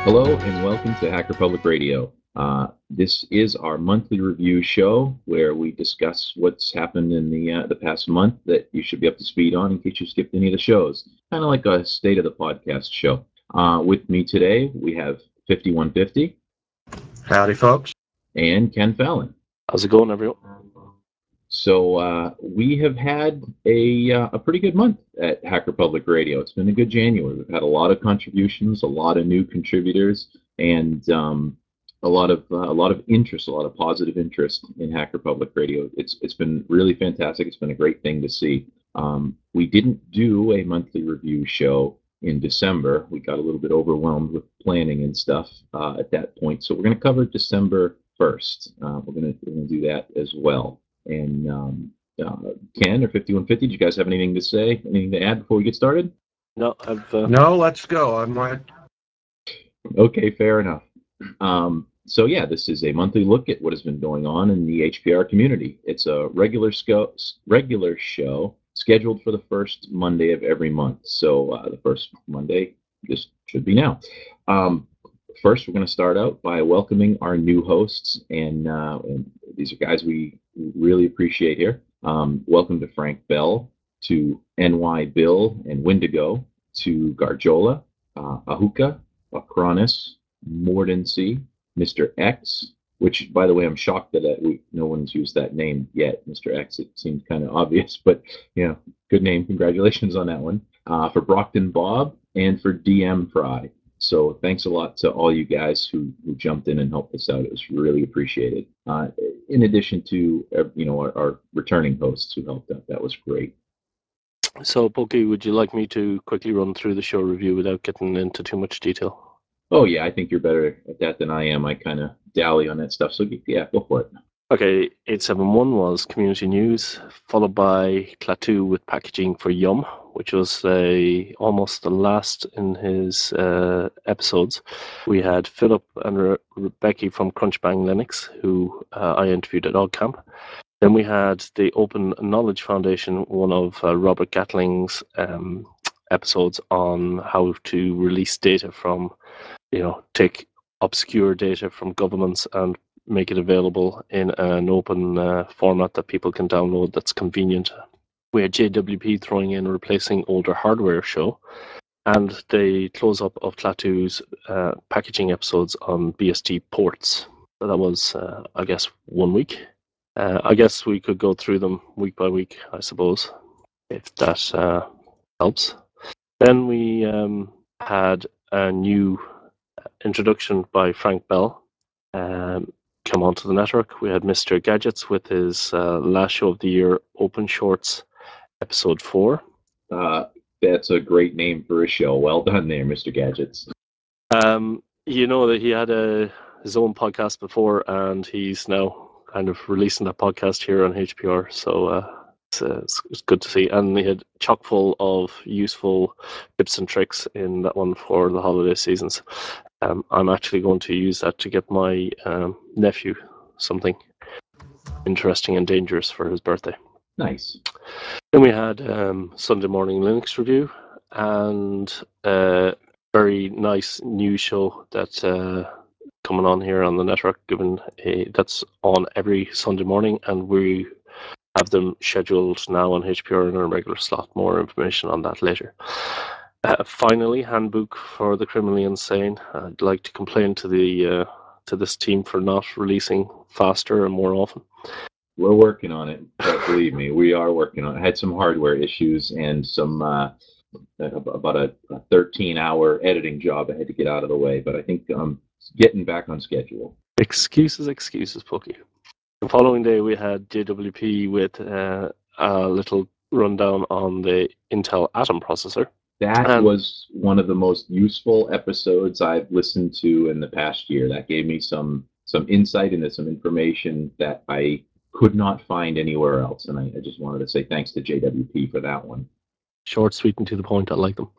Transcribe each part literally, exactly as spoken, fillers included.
Hello and welcome to Hacker Public Radio. Uh, this is our monthly review show where we discuss what's happened in the uh, the past month that you should be up to speed on in case you skipped any of the shows. Kind of like a state of the podcast show. Uh, with me today we have fifty-one fifty Howdy, folks. and Ken Fallon. How's it going, everyone? So uh, we have had a uh, a pretty good month at Hacker Public Radio. It's been a good January. We've had a lot of contributions, a lot of new contributors, and um, a lot of uh, a lot of interest, a lot of positive interest in Hacker Public Radio. It's it's been really fantastic. It's been a great thing to see. Um, we didn't do a monthly review show in December. We got a little bit overwhelmed with planning and stuff uh, at that point. So we're going to cover December first. Uh, we're going to we're going to do that as well. And um, uh, Ken or fifty-one fifty, do you guys have anything to say, anything to add before we get started? No, I've. Uh... No, let's go. I'm right. Okay, fair enough. Um, so yeah, this is a monthly look at what has been going on in the H P R community. It's a regular sco- regular show scheduled for the first Monday of every month. So uh, the first Monday, this should be now. Um, first, we're going to start out by welcoming our new hosts, and, uh, and these are guys we really appreciate here. Um, welcome to Frank Bell, to N Y Bill and Wendigo, to Garjola, uh, Ahuka, Akronis, Mordency, Mister X, which, by the way, I'm shocked that uh, we, no one's used that name yet. Mister X, it seems kind of obvious, but, you know, good name. Congratulations on that one. Uh, for Brockton Bob and for D M Fry. So thanks a lot to all you guys who, who jumped in and helped us out. It was really appreciated. Uh, in addition to, uh, you know, our, our returning hosts who helped out. That was great. So, Pokey, would you like me to quickly run through the show review without getting into too much detail? Oh, yeah, I think you're better at that than I am. I kind of dally on that stuff. So, yeah, go for it. Okay, eight seven one was community news, followed by Klaatu with packaging for Yum, which was uh, almost the last in his uh, episodes. We had Philip and Re- Rebecca from Crunchbang Linux, who uh, I interviewed at OggCamp. Then we had the Open Knowledge Foundation, one of uh, Robert Gatling's um, episodes on how to release data from, you know, take obscure data from governments and make it available in an open uh, format that people can download that's convenient. We had J W P throwing in replacing older hardware show, and the close-up of Klaatu's uh, packaging episodes on B S D ports. So that was, uh, I guess, one week. Uh, I guess we could go through them week by week, I suppose, if that uh, helps. Then we um, had a new introduction by Frank Bell um, come onto the network. We had Mister Gadgets with his uh, last show of the year, Open Shorts, episode four. Uh, that's a great name for a show. Well done there, Mister Gadgets. Um, you know that he had a, his own podcast before, and he's now kind of releasing that podcast here on H P R. So uh, it's, uh, it's, it's good to see. And he had chock full of useful tips and tricks in that one for the holiday seasons. Um, I'm actually going to use that to get my um, nephew something interesting and dangerous for his birthday. Nice. Then we had um, Sunday Morning Linux Review and a very nice new show that's uh, coming on here on the network, given a, that's on every Sunday morning, and we have them scheduled now on H P R in a regular slot. More information on that later. Uh, finally, Handbook for the Criminally Insane. I'd like to complain to the uh, to this team for not releasing faster and more often. We're working on it. But believe me, we are working on it. I had some hardware issues and some uh, about a thirteen-hour editing job I had to get out of the way. But I think I'm getting back on schedule. Excuses, excuses, Pokey. The following day, we had J W P with uh, a little rundown on the Intel Atom processor. That Um, was one of the most useful episodes I've listened to in the past year. That gave me some some insight into some information that I could not find anywhere else. And I, I just wanted to say thanks to J W P for that one. Short, sweet, and to the point. I like them.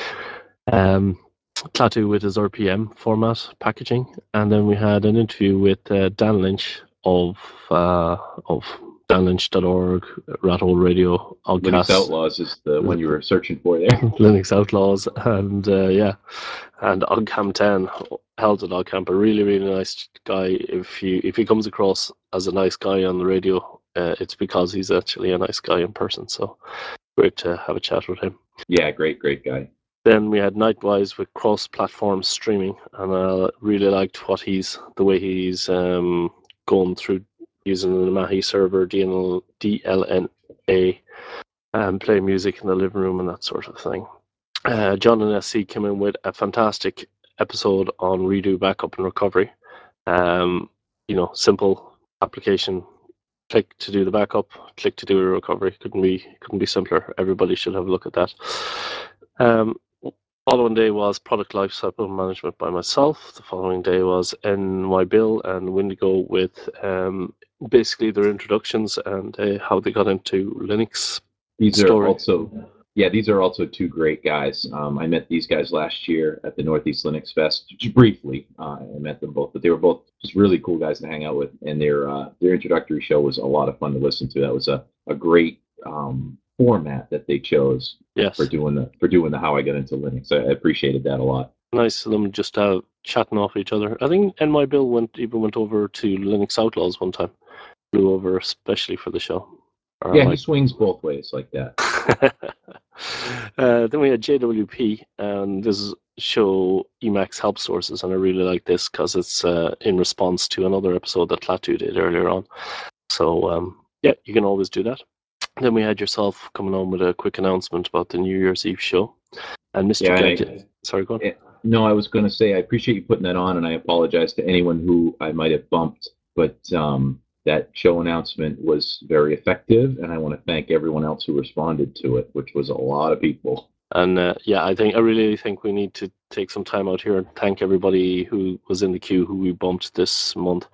Um, Klaatu with his R P M format packaging, and then we had an interview with uh, Dan Lynch of uh, of dan lynch dot org, Rat Hole Radio, Linux Outcast, Outlaws is the one you were searching for there. Linux Outlaws, and uh, yeah, and Ogcam ten, held at Ogcamp, a really really nice guy. If you if he comes across as a nice guy on the radio, uh, it's because he's actually a nice guy in person. So great to have a chat with him. Yeah, great, great guy. Then we had Nightwise with cross-platform streaming, and I really liked what he's the way he's um, going through using the Mahi server, D L N A, and play music in the living room and that sort of thing. Uh, John and S C came in with a fantastic episode on Redo Backup and Recovery. Um, you know, simple application. Click to do the backup, click to do a recovery. Couldn't be couldn't be simpler. Everybody should have a look at that. Um, following day was product lifecycle management by myself. The following day was N Y Bill and Windigo with um, basically their introductions and uh, how they got into Linux. These Story. are also, yeah, these are also two great guys. Um, I met these guys last year at the Northeast Linux Fest, just briefly. Uh, I met them both, but they were both just really cool guys to hang out with. And their uh, their introductory show was a lot of fun to listen to. That was a, a great um, format that they chose yes. for doing the for doing the How I Got Into Linux. I, I appreciated that a lot. Nice of them just uh, chatting off each other. I think N Y Bill went even went over to Linux Outlaws one time. Flew over especially for the show. Or yeah, like... he swings both ways like that. uh, then we had J W P, and this show Emacs Help Sources, and I really like this because it's uh, in response to another episode that Klaatu did earlier on. So um, yeah, you can always do that. Then we had yourself coming on with a quick announcement about the New Year's Eve show. And Mister Yeah, Gadget, I, sorry, go on. Yeah, no, I was going to say I appreciate you putting that on, and I apologize to anyone who I might have bumped, but um, that show announcement was very effective, and I want to thank everyone else who responded to it, which was a lot of people. And uh, yeah, I think I really think we need to take some time out here and thank everybody who was in the queue who we bumped this month.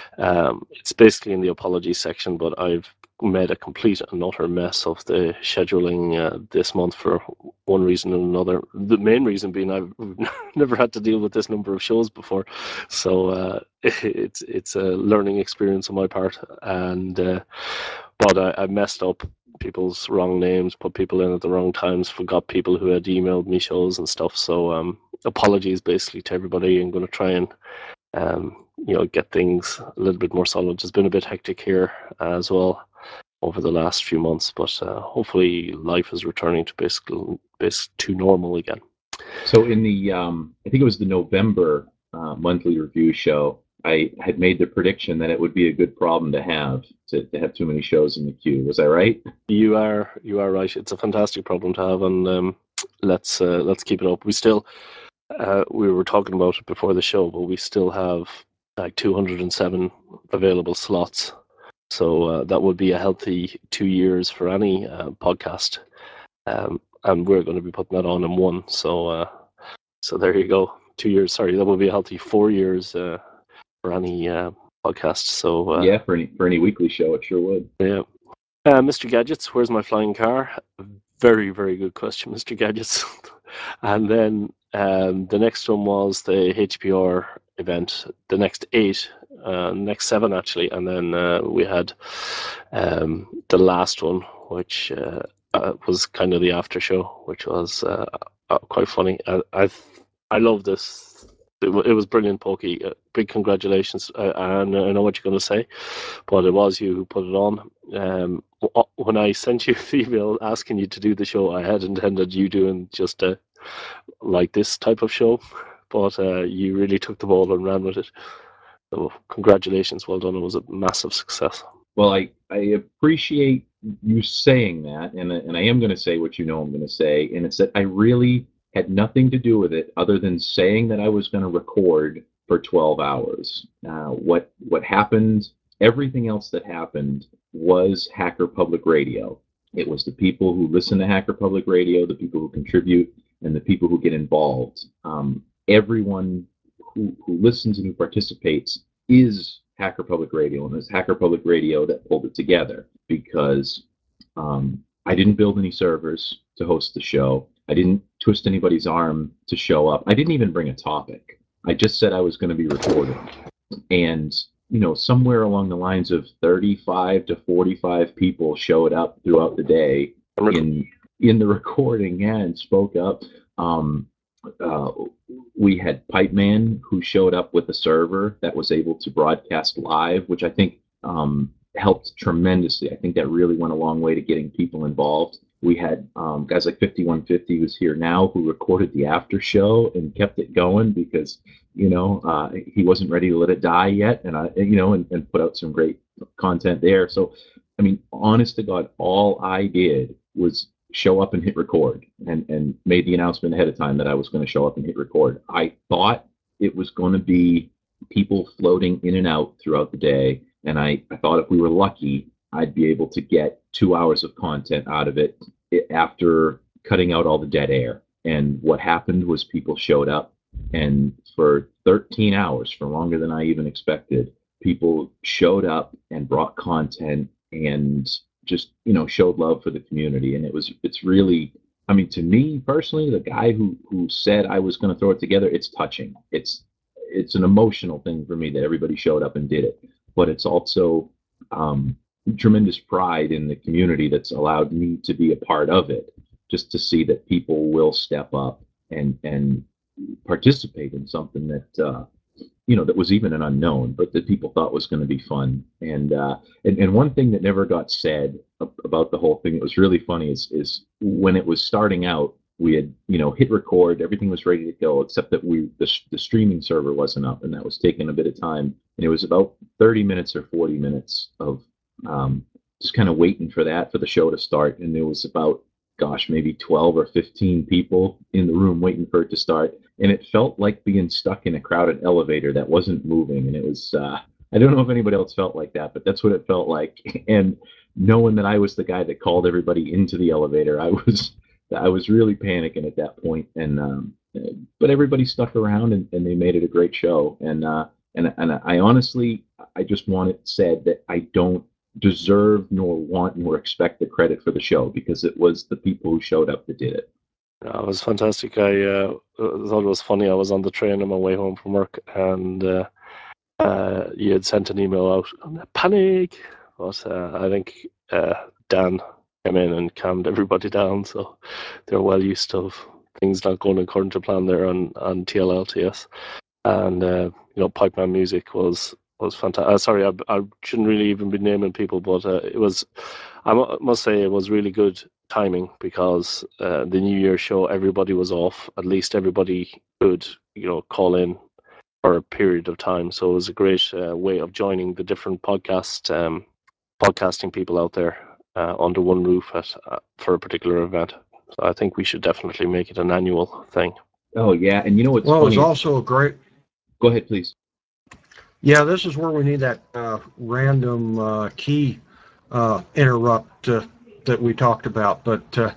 Um, it's basically in the apology section, but I've made a complete and utter mess of the scheduling uh, this month for one reason and another. The main reason being I've never had to deal with this number of shows before, so uh, it's it's a learning experience on my part. And uh, but I, I messed up people's wrong names, put people in at the wrong times, forgot people who had emailed me shows and stuff. So um, apologies basically to everybody. I'm going to try and um, you know get things a little bit more solid. It's been a bit hectic here as well over the last few months, but uh, hopefully life is returning to basically basic to normal again. So in the um, I think it was the November uh, monthly review show, I had made the prediction that it would be a good problem to have to, to have too many shows in the queue. Was I right? You are you are right. It's a fantastic problem to have, and um, let's uh, let's keep it up. We still uh, we were talking about it before the show, but we still have like two hundred seven available slots. So uh, that would be a healthy two years for any uh, podcast, um, and we're going to be putting that on in one. So uh, so there you go. Two years. Sorry, that would be a healthy four years. Uh, for any uh, podcast. So uh, yeah, for any for any weekly show, it sure would. Yeah, uh, Mister Gadgets, where's my flying car? Very very good question, Mister Gadgets. And then um, the next one was the H P R event. The next eight, uh, next seven actually, and then uh, we had um, the last one, which uh, uh, was kind of the after show, which was uh, uh, quite funny. I I, I love this. It, it was brilliant, Pokey. Uh, big congratulations. Uh, and I know what you're going to say, but it was you who put it on. Um, when I sent you the email asking you to do the show, I had intended you doing just a, like this type of show, but uh, you really took the ball and ran with it. So congratulations, well done. It was a massive success. Well, I, I appreciate you saying that, and, and I am going to say what you know I'm going to say, and it's that I really had nothing to do with it other than saying that I was going to record for twelve hours. Uh, what what happened, everything else that happened was Hacker Public Radio. It was the people who listen to Hacker Public Radio, the people who contribute, and the people who get involved. Um, everyone who, who listens and who participates is Hacker Public Radio, and it's Hacker Public Radio that pulled it together, because um, I didn't build any servers to host the show. I didn't twist anybody's arm to show up. I didn't even bring a topic. I just said I was going to be recording. And you know, somewhere along the lines of thirty-five to forty-five people showed up throughout the day in in the recording, yeah, and spoke up. Um, uh, we had Pipe Man who showed up with a server that was able to broadcast live, which I think um, helped tremendously. I think that really went a long way to getting people involved. We had um, guys like fifty-one fifty, who's here now, who recorded the after show and kept it going because, you know, uh, he wasn't ready to let it die yet, and I, you know, and, and put out some great content there. So, I mean, honest to God, all I did was show up and hit record, and and made the announcement ahead of time that I was going to show up and hit record. I thought it was going to be people floating in and out throughout the day, and I, I thought if we were lucky, I'd be able to get two hours of content out of it after cutting out all the dead air. And what happened was people showed up, and for thirteen hours, for longer than I even expected, people showed up and brought content and just, you know, showed love for the community. And it was, it's really, I mean, to me personally, the guy who who said I was going to throw it together, it's touching. It's it's an emotional thing for me that everybody showed up and did it. But it's also um, tremendous pride in the community that's allowed me to be a part of it. Just to see that people will step up and and participate in something that uh, you know, that was even an unknown, but that people thought was going to be fun. And, uh, and and one thing that never got said about the whole thing that was really funny is is when it was starting out, we had, you know, hit record, everything was ready to go, except that we the, the streaming server wasn't up, and that was taking a bit of time. And it was about thirty minutes or forty minutes of um, just kind of waiting for that for the show to start, and there was about, gosh, maybe twelve or fifteen people in the room waiting for it to start. And it felt like being stuck in a crowded elevator that wasn't moving. And it was, uh, I don't know if anybody else felt like that, but that's what it felt like. And knowing that I was the guy that called everybody into the elevator, I was, I was really panicking at that point. And, um, but everybody stuck around, and, and they made it a great show. And, uh, and, and I honestly, I just want it said that I don't deserve nor want nor expect the credit for the show, because it was the people who showed up that did it. Yeah, it was fantastic. I uh, thought it was funny. I was on the train on my way home from work, and uh, uh, you had sent an email out on panic. But uh, I think uh, Dan came in and calmed everybody down, so they're well used to things not going according to plan there on, on T L L T S. And uh, you know, Pipeman Music was was fantastic. Uh, sorry, I, I shouldn't really even be naming people, but uh, it was. I mu- must say it was really good timing, because uh, the New Year show, everybody was off. At least everybody could, you know, call in for a period of time. So it was a great uh, way of joining the different podcast um, podcasting people out there uh, under one roof at, uh, for a particular event. So I think we should definitely make it an annual thing. Oh yeah, and you know what's Well, it was funny? also a great. Go ahead, please. Yeah, this is where we need that uh, random uh, key uh, interrupt uh, that we talked about. But uh,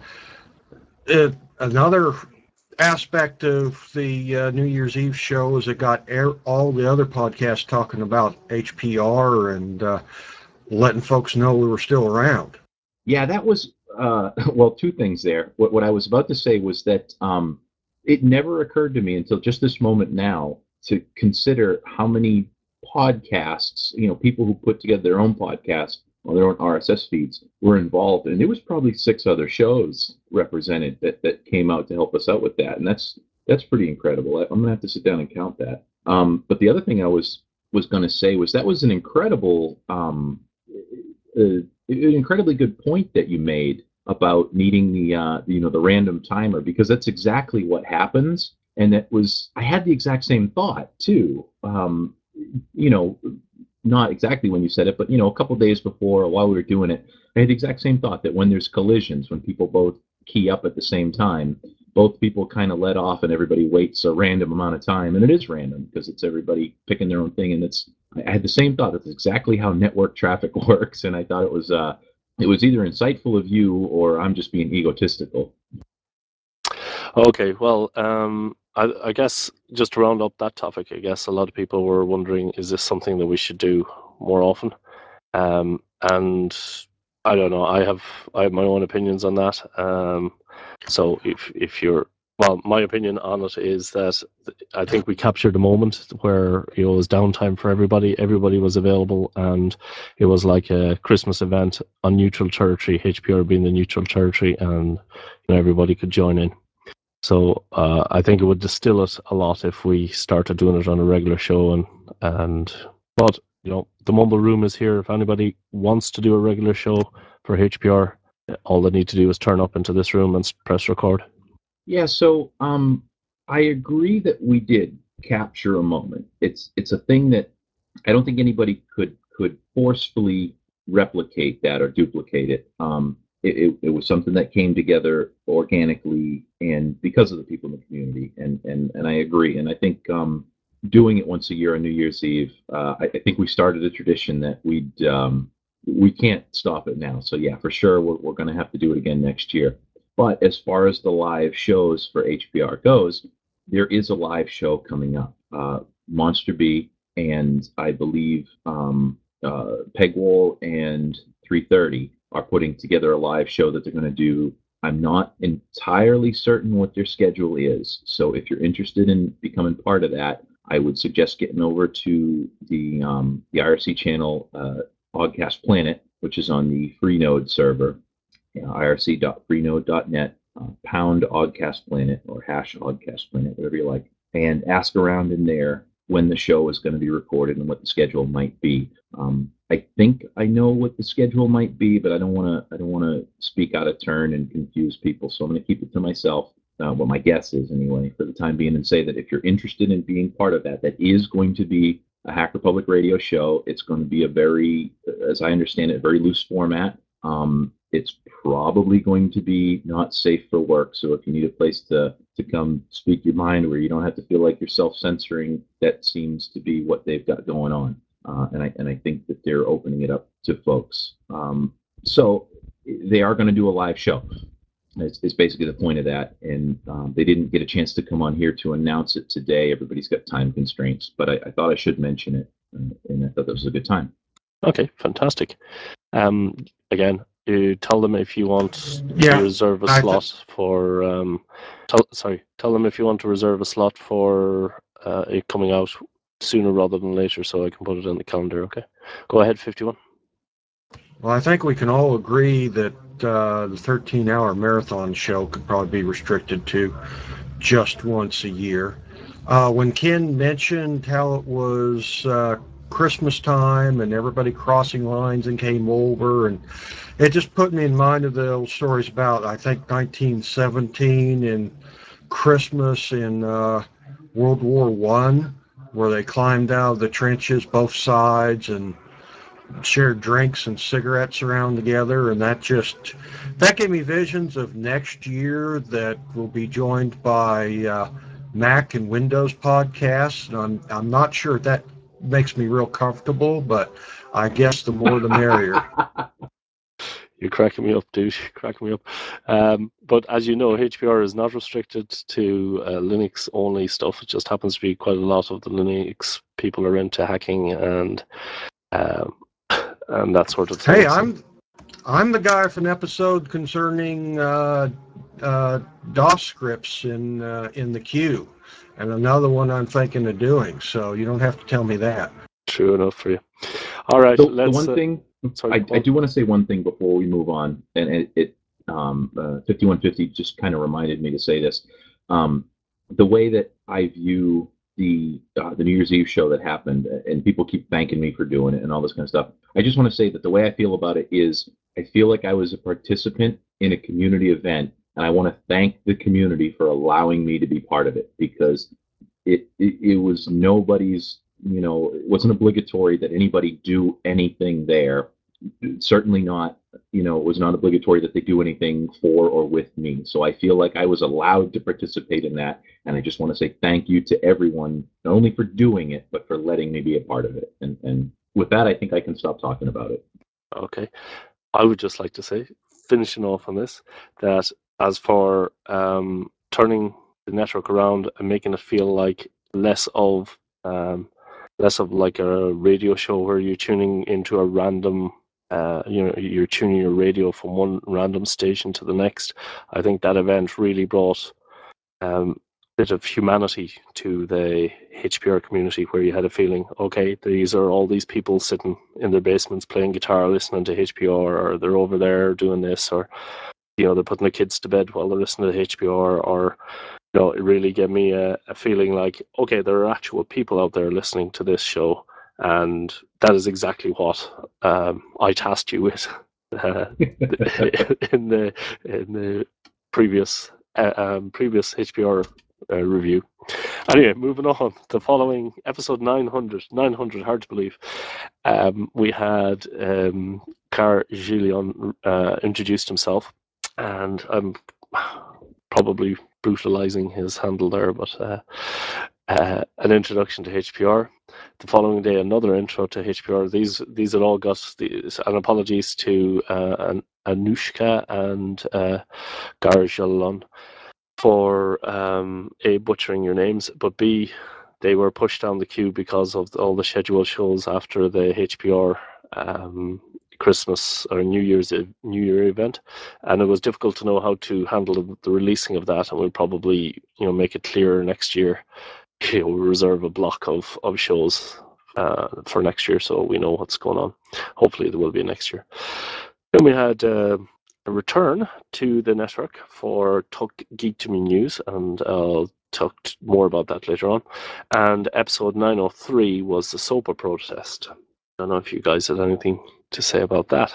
it, another aspect of the uh, New Year's Eve show is it got air, all the other podcasts talking about H P R and uh, letting folks know we were still around. Yeah, that was uh, well, two things there. What what I was about to say was that um, it never occurred to me until just this moment now to consider how many podcasts, you know, people who put together their own podcast or their own R S S feeds were involved, and there was probably six other shows represented that that came out to help us out with that, and that's that's pretty incredible. I, I'm gonna have to sit down and count that. Um, but the other thing I was was going to say was that was an incredible. Um, uh, an incredibly good point that you made about needing the uh, you know the random timer, because that's exactly what happens. And that was, I had the exact same thought too. Um, you know, not exactly when you said it, but you know, a couple days before, while we were doing it, I had the exact same thought that when there's collisions, when people both key up at the same time, both people kind of let off and everybody waits a random amount of time, and it is random because it's everybody picking their own thing, and it's I had the same thought. That's exactly how network traffic works, and I thought it was uh, it was either insightful of you or I'm just being egotistical. Okay, well, um, I, I guess just to round up that topic, I guess a lot of people were wondering, is this something that we should do more often? Um, and I don't know. I have I have my own opinions on that. Um, so if if you're Well, my opinion on it is that I think we captured the moment where it was downtime for everybody. Everybody was available, and it was like a Christmas event on neutral territory, H P R being the neutral territory, and you know, everybody could join in. So uh, I think it would distill it a lot if we started doing it on a regular show. And, and but, you know, the Mumble Room is here. If anybody wants to do a regular show for H P R, all they need to do is turn up into this room and press record. Yeah, so um, I agree that we did capture a moment. It's it's a thing that I don't think anybody could could forcefully replicate that or duplicate it. Um, it, it, it was something that came together organically and because of the people in the community. And and and I agree. And I think um, doing it once a year on New Year's Eve, uh, I, I think we started a tradition that we'd um, we can't stop it now. So yeah, for sure, we're we're going to have to do it again next year. But as far as the live shows for H P R goes, there is a live show coming up. Uh, Monster B and I believe um, uh, Pegwall and three thirty are putting together a live show that they're going to do. I'm not entirely certain what their schedule is. So if you're interested in becoming part of that, I would suggest getting over to the um, the I R C channel, uh, Oddcast Planet, which is on the Freenode server, uh, I R C dot freenode dot net, uh, pound Oddcast Planet or hash Oddcast Planet, whatever you like, and ask around in there when the show is going to be recorded and what the schedule might be. Um, I think I know what the schedule might be, but I don't want to. I don't want to speak out of turn and confuse people. So I'm going to keep it to myself. Uh, what my guess is, anyway, for the time being, and say that if you're interested in being part of that, that is going to be a Hack Republic radio show. It's going to be a very, as I understand it, very loose format. Um, it's probably going to be not safe for work. So if you need a place to to come speak your mind where you don't have to feel like you're self-censoring, that seems to be what they've got going on. Uh, and I and I think that they're opening it up to folks. Um, so they are going to do a live show. It's, it's basically the point of that. And um, they didn't get a chance to come on here to announce it today. Everybody's got time constraints, but I, I thought I should mention it, uh, and I thought that was a good time. Okay, fantastic. Um, again, you tell them if you want Yeah, to reserve a I slot th- for. Um, tell, sorry, tell them if you want to reserve a slot for uh, it coming out sooner rather than later, so I can put it on the calendar. Okay, go ahead, fifty-one. Well, I think we can all agree that uh, the thirteen-hour marathon show could probably be restricted to just once a year. Uh, when Ken mentioned how it was uh, Christmas time and everybody crossing lines and came over, and it just put me in mind of the old stories about, I think, nineteen seventeen and Christmas in uh, World War One, where they climbed out of the trenches, both sides, and shared drinks and cigarettes around together, and that just that gave me visions of next year that will be joined by uh, Mac and Windows podcasts. And I'm I'm not sure if that makes me real comfortable, but I guess the more the merrier. You're cracking me up, dude. You're cracking me up. Um, but as you know, H P R is not restricted to uh, Linux only stuff. It just happens to be quite a lot of the Linux people are into hacking and um, and that sort of thing. Hey, So, I'm I'm the guy for an episode concerning uh, uh, DOS scripts in uh, in the queue, and another one I'm thinking of doing. So you don't have to tell me that. true enough for you. All right, The, the let's. one Uh, thing sorry, I, I do want to say one thing before we move on, and it, it um, uh, fifty-one fifty just kind of reminded me to say this. Um, the way that I view the uh, the New Year's Eve show that happened, and people keep thanking me for doing it and all this kind of stuff. I just want to say that the way I feel about it is, I feel like I was a participant in a community event, and I want to thank the community for allowing me to be part of it, because it, it, it was nobody's, you know, it wasn't obligatory that anybody do anything there. Certainly not, you know, it was not obligatory that they do anything for or with me. So I feel like I was allowed to participate in that. And I just want to say thank you to everyone, not only for doing it, but for letting me be a part of it. And, and with that, I think I can stop talking about it. okay. I would just like to say, finishing off on this, that as for um, turning the network around and making it feel like less of um, less of like a radio show where you're tuning into a random, uh, you know, you're tuning your radio from one random station to the next. I think that event really brought um, bit of humanity to the H P R community, where you had a feeling, okay, these are all these people sitting in their basements playing guitar, listening to H P R, or they're over there doing this, or you know, they're putting the kids to bed while they're listening to H P R, or you know, it really gave me a, a feeling like, okay, there are actual people out there listening to this show, and that is exactly what um, I tasked you with uh, in the in the previous uh, um, previous H P R uh, review. Anyway, moving on. The following episode nine hundred, nine hundred, hard to believe. Um, we had um, Car Gillion uh, introduced himself, and I'm probably brutalizing his handle there, but uh, uh, an introduction to H P R. The following day, another intro to H P R. These these had all got these, and apologies to uh, an, Anushka and uh, Garjalon for um, A, butchering your names, but B, they were pushed down the queue because of all the scheduled shows after the H P R um, Christmas or New Year's New Year event, and it was difficult to know how to handle the, the releasing of that. And we'll probably, you know, make it clearer next year. You know, we'll reserve a block of of shows uh, for next year, so we know what's going on. Hopefully, there will be next year. Then we had uh, a return to the network for Talk Geek to Me News, and I'll talk more about that later on. And episode nine oh three was the SOPA protest. I don't know if you guys had anything to say about that.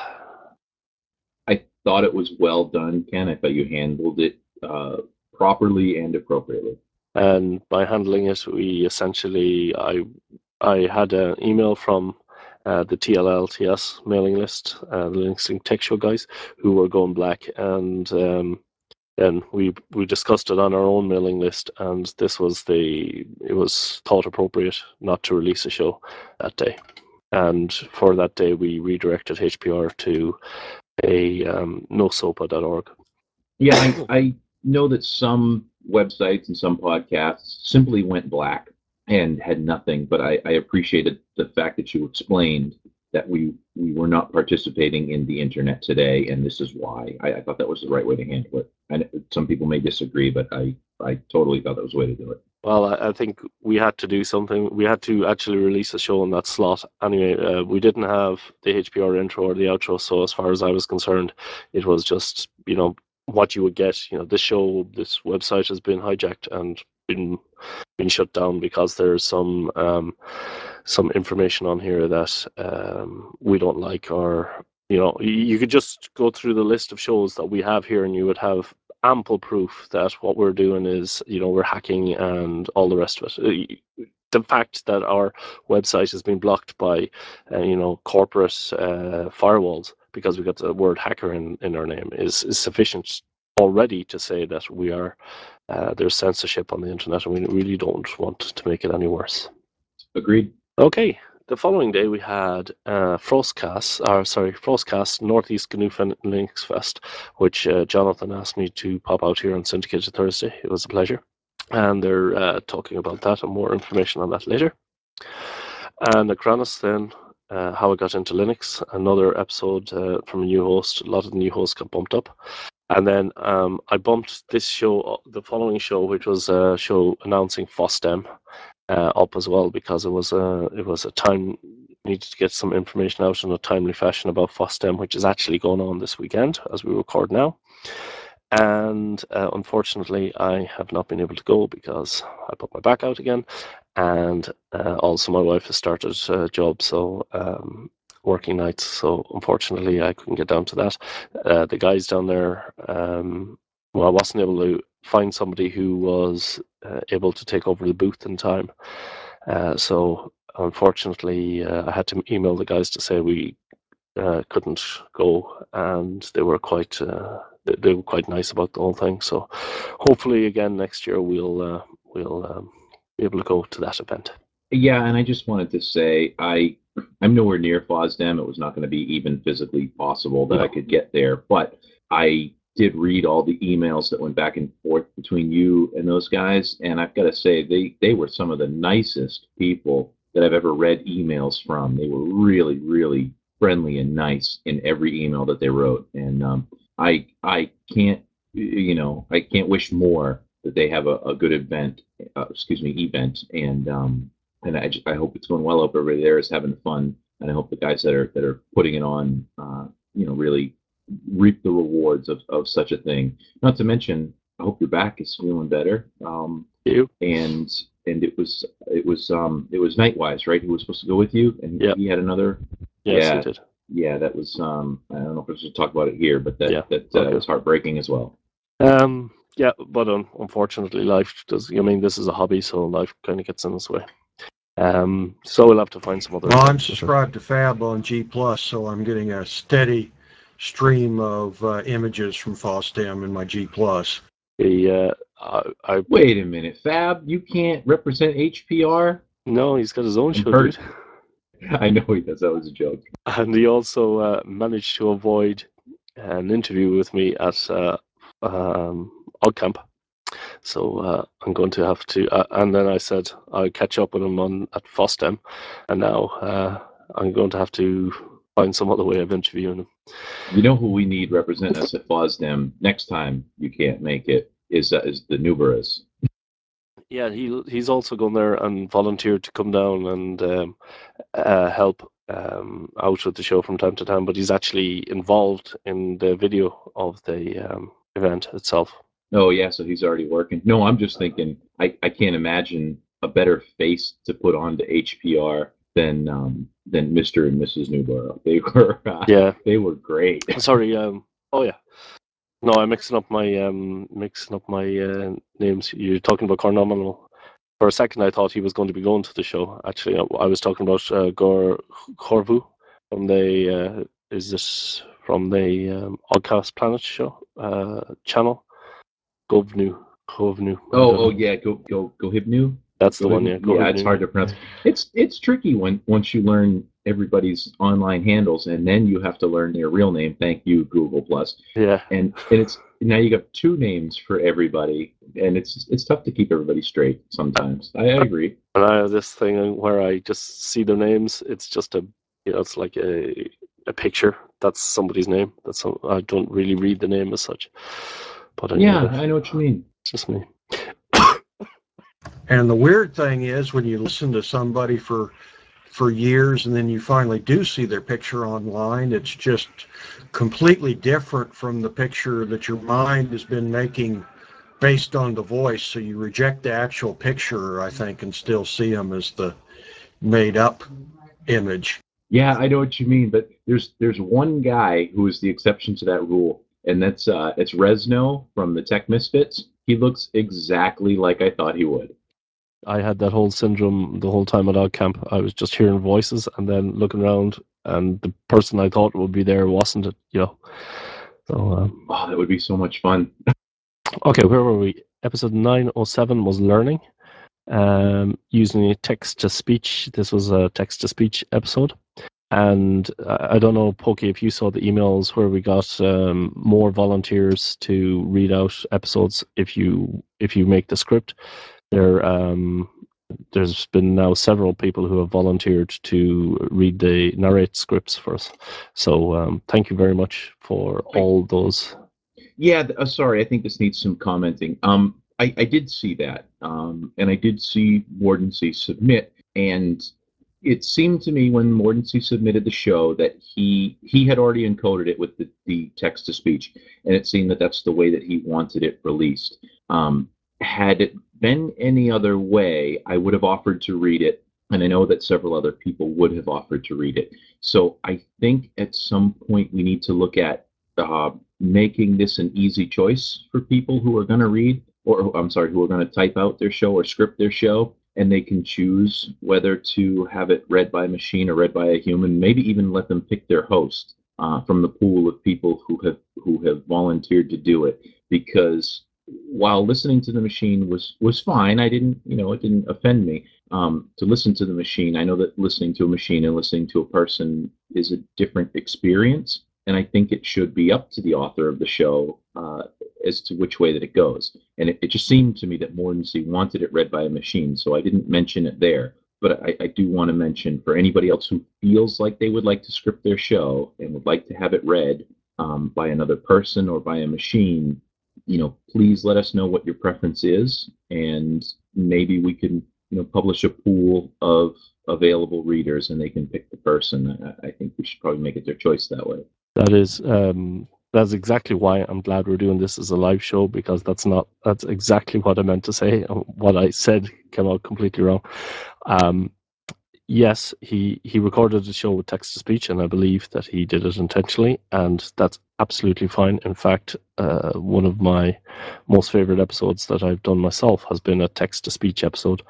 I thought it was well done, Ken. I thought you handled it uh, properly and appropriately. And by handling it, we essentially, I I had an email from uh, the T L L T S mailing list, uh, the Linux Link Tech Show guys, who were going black, and um, then we we discussed it on our own mailing list, and this was the it was thought appropriate not to release a show that day, and for that day we redirected H P R to a um, no sopa dot org. Yeah, I, I know that some websites and some podcasts simply went black and had nothing, but I, I appreciated the fact that you explained that we, we were not participating in the internet today, and this is why. I, I thought that was the right way to handle it. And some people may disagree, but I, I totally thought that was the way to do it. Well, I, I think we had to do something. We had to actually release a show in that slot. Anyway, uh, we didn't have the H P R intro or the outro, so as far as I was concerned, it was just, you know, what you would get. You know, this show, this website has been hijacked and been been shut down because there's some um, some information on here that um, we don't like, or you know, you could just go through the list of shows that we have here, and you would have ample proof that what we're doing is, you know, we're hacking and all the rest of it. The fact that our website has been blocked by, uh, you know, corporate uh, firewalls because we got the word hacker in, in our name is, is sufficient already to say that we are uh, there's censorship on the internet, and we really don't want to make it any worse. Agreed. Okay. The following day we had uh, Frostcast, or sorry, Frostcast Northeast G N U Linux Fest, which uh, Jonathan asked me to pop out here on Syndicated Thursday. It was a pleasure. And they're uh, talking about that and more information on that later. And Acronis then, uh, how I got into Linux, another episode uh, from a new host. A lot of the new hosts got bumped up. And then um, I bumped this show, the following show, which was a show announcing FOSDEM, uh, up as well, because it was a it was a time needed to get some information out in a timely fashion about FOSDEM, which is actually going on this weekend as we record now. And uh, unfortunately, I have not been able to go because I put my back out again, and uh, also my wife has started a job, so um, working nights. So unfortunately, I couldn't get down to that. Uh, the guys down there, um, well, I wasn't able to find somebody who was uh, able to take over the booth in time. Uh, so unfortunately, uh, I had to email the guys to say we uh, couldn't go, and they were quite uh, they, they were quite nice about the whole thing. So hopefully, again next year we'll uh, we'll um, be able to go to that event. Yeah, and I just wanted to say I I'm nowhere near FOSDEM. It was not going to be even physically possible that No. I could get there, but I did read all the emails that went back and forth between you and those guys, and I've got to say they they were some of the nicest people that I've ever read emails from. They were really, really friendly and nice in every email that they wrote, and um, I I can't you know I can't wish more that they have a, a good event, uh, excuse me, event, and um, and I, just, I hope it's going well. I hope everybody there is having fun, and I hope the guys that are that are putting it on, uh, you know, really reap the rewards of, of such a thing. Not to mention, I hope your back is feeling better. Um, You? and and it was it was um it was Nightwise, right? Who was supposed to go with you, and Yeah. he had another. Yes, yeah, he did. yeah, that was um I don't know if I should talk about it here, but that Yeah, that uh, okay. was heartbreaking as well. Um, yeah, but um, unfortunately, life does. I mean, this is a hobby, so life kind of gets in its way. Um, so we'll have to find some other. Well, I'm events, I think. subscribed to Fab on G Plus, so I'm getting a steady stream of uh, images from FOSDEM in my G Plus. He, uh, I, I Wait a minute, Fab, you can't represent H P R? no, he's got his own I'm show, hurt. dude. I know he does. That was a joke. And he also uh, managed to avoid an interview with me at uh, um, OddCamp. So uh, I'm going to have to. Uh, and then I said I'll catch up with him on at FOSDEM, and now uh, I'm going to have to find some other way of interviewing him. You know who we need representing us at FOSDEM next time you can't make it is uh, is the Nubaras. Yeah, he he's also gone there and volunteered to come down and um, uh, help um, out with the show from time to time. But he's actually involved in the video of the um, event itself. Oh yeah, so he's already working. No, I'm just thinking I, I can't imagine a better face to put on to H P R than um than Mister and Missus Newborough. They were uh, Yeah, they were great. sorry. Um, oh yeah. No, I'm mixing up my um, mixing up my uh, names. You're talking about Cornominal. For a second, I thought he was going to be going to the show. Actually, I, I was talking about uh, Gor Corvu from the uh, is this from the um, Oddcast Planet show uh, channel? Govnu, Govnu. I Oh don't oh know. yeah, go go go Hibnu. That's the Go one. Hibnu. Yeah, Yeah, it's Govnu. hard to pronounce. It's it's tricky when once you learn everybody's online handles and then you have to learn their real name. Thank you, Google Plus. Yeah, And and it's now you got two names for everybody, and it's it's tough to keep everybody straight sometimes. I, I agree. and I have this thing where I just see their names. It's just a, you know, it's like a a picture. That's somebody's name. That's some, I don't really read the name as such. But anyway, Yeah, that's I know what you mean. just me. And the weird thing is when you listen to somebody for for years and then you finally do see their picture online, it's just completely different from the picture that your mind has been making based on the voice. So you reject the actual picture, I think, and still see them as the made up image. Yeah, I know what you mean, but there's there's one guy who is the exception to that rule, and that's uh it's Resno from the Tech Misfits. He looks exactly like I thought he would. I had that whole syndrome the whole time at Odd Camp. I was just hearing voices and then looking around, and the person I thought would be there wasn't it. You know. So um, Oh, that would be so much fun. okay, where were we? Episode nine oh seven was learning. Um, using text to speech. This was a text to speech episode. And uh, I don't know, Pokey, if you saw the emails where we got um, more volunteers to read out episodes if you if you make the script. There, um, there's been now several people who have volunteered to read the narrate scripts for us. So um, thank you very much for all those. Yeah, th- uh, sorry, I think this needs some commenting. Um, I, I did see that, um, and I did see Mordency submit, and it seemed to me when Mordency submitted the show that he he had already encoded it with the, the text to speech, and it seemed that that's the way that he wanted it released. Um, had it been any other way, I would have offered to read it, and I know that several other people would have offered to read it. So I think at some point we need to look at uh, making this an easy choice for people who are going to read, or I'm sorry, who are going to type out their show or script their show, and they can choose whether to have it read by a machine or read by a human. Maybe even let them pick their host uh, from the pool of people who have who have volunteered to do it. Because while listening to the machine was was fine, I didn't, you know, it didn't offend me. Um, to listen to the machine, I know that listening to a machine and listening to a person is a different experience, and I think it should be up to the author of the show uh, as to which way that it goes. And it, it just seemed to me that Mordency wanted it read by a machine, so I didn't mention it there. But I, I do want to mention for anybody else who feels like they would like to script their show and would like to have it read um, by another person or by a machine, you know, please let us know what your preference is, and maybe we can, you know, publish a pool of available readers, and they can pick the person. I, I think we should probably make it their choice that way. That is, um, that's exactly why I'm glad we're doing this as a live show, because that's not, that's exactly what I meant to say. What I said came out completely wrong. Um, yes, he, he recorded the show with text to speech, and I believe that he did it intentionally, and that's absolutely fine. In fact, uh, one of my most favorite episodes that I've done myself has been a text to speech episode.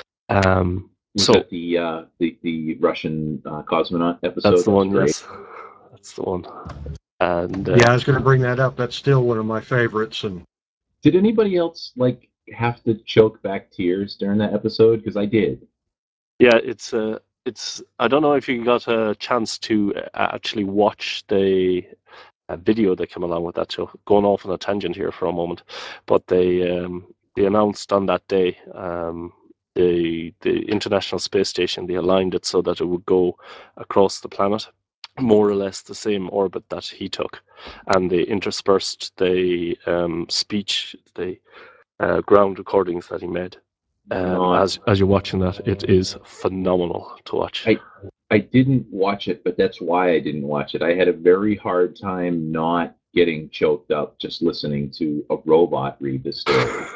Um, Was so that the uh, the the Russian uh, cosmonaut episode? that's the That was one. great. Yes, that's the one. And uh, Yeah, I was going to bring that up. That's still one of my favorites. And Did anybody else like have to choke back tears during that episode? Because I did. yeah, it's uh, it's. I don't know if you got a chance to uh, actually watch the uh, video that came along with that show. Going off on a tangent here for a moment, but they um, they announced on that day um, the the International Space Station. They aligned it so that it would go across the planet, more or less the same orbit that he took, and they interspersed the um, speech, the uh, ground recordings that he made. Um, No, as as you're watching that, it is phenomenal to watch. I I didn't watch it, but that's why I didn't watch it. I had a very hard time not getting choked up just listening to a robot read the story.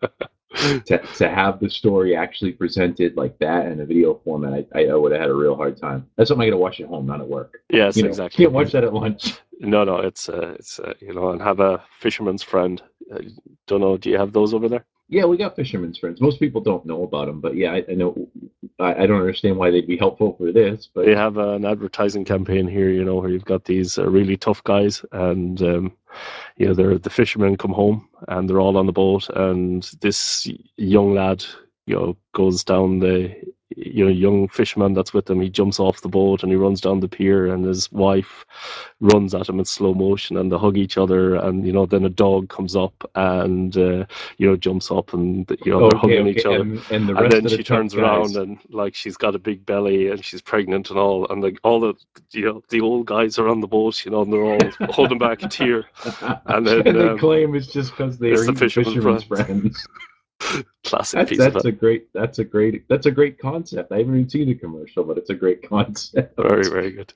to, to have the story actually presented like that in a video format, I, I would have had a real hard time. That's something I got to watch at home, not at work. Yes, You know, exactly. can't watch that at lunch. No, no, it's uh, it's uh, you know, and have a fisherman's friend. Uh, don't know. Do you have those over there? Yeah, we got fishermen's friends. Most people don't know about them, but yeah, I, I know. I, I don't understand why they'd be helpful for this, but They have an advertising campaign here, you know, where you've got these uh, really tough guys, and um, you know, they're the fishermen come home, and they're all on the boat, and this young lad, you know, goes down the, you know, young fisherman that's with him. He jumps off the boat and he runs down the pier, and his wife runs at him in slow motion, and they hug each other, and you know, then a dog comes up and uh, you know, jumps up, and you know, they're okay, hugging okay, each other. and, and the And rest then of the she tough turns guys. around and like she's got a big belly and she's pregnant and all, and like all the, you know, the old guys are on the boat, you know, and they're all holding back a tear. And then and they um, claim it's just because they it's are the eating fisherman's fishermen's friends. friends. Classic That's piece of that's it. a great that's a great that's a great concept. I haven't even seen the commercial, but it's a great concept. Very, very good.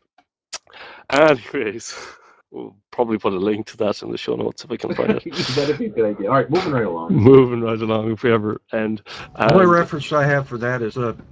Anyways, we'll probably put a link to that in the show notes if I can find it. That'd be a good idea. All right, moving right along. Moving right along if we ever end. the only And reference I have for that is uh,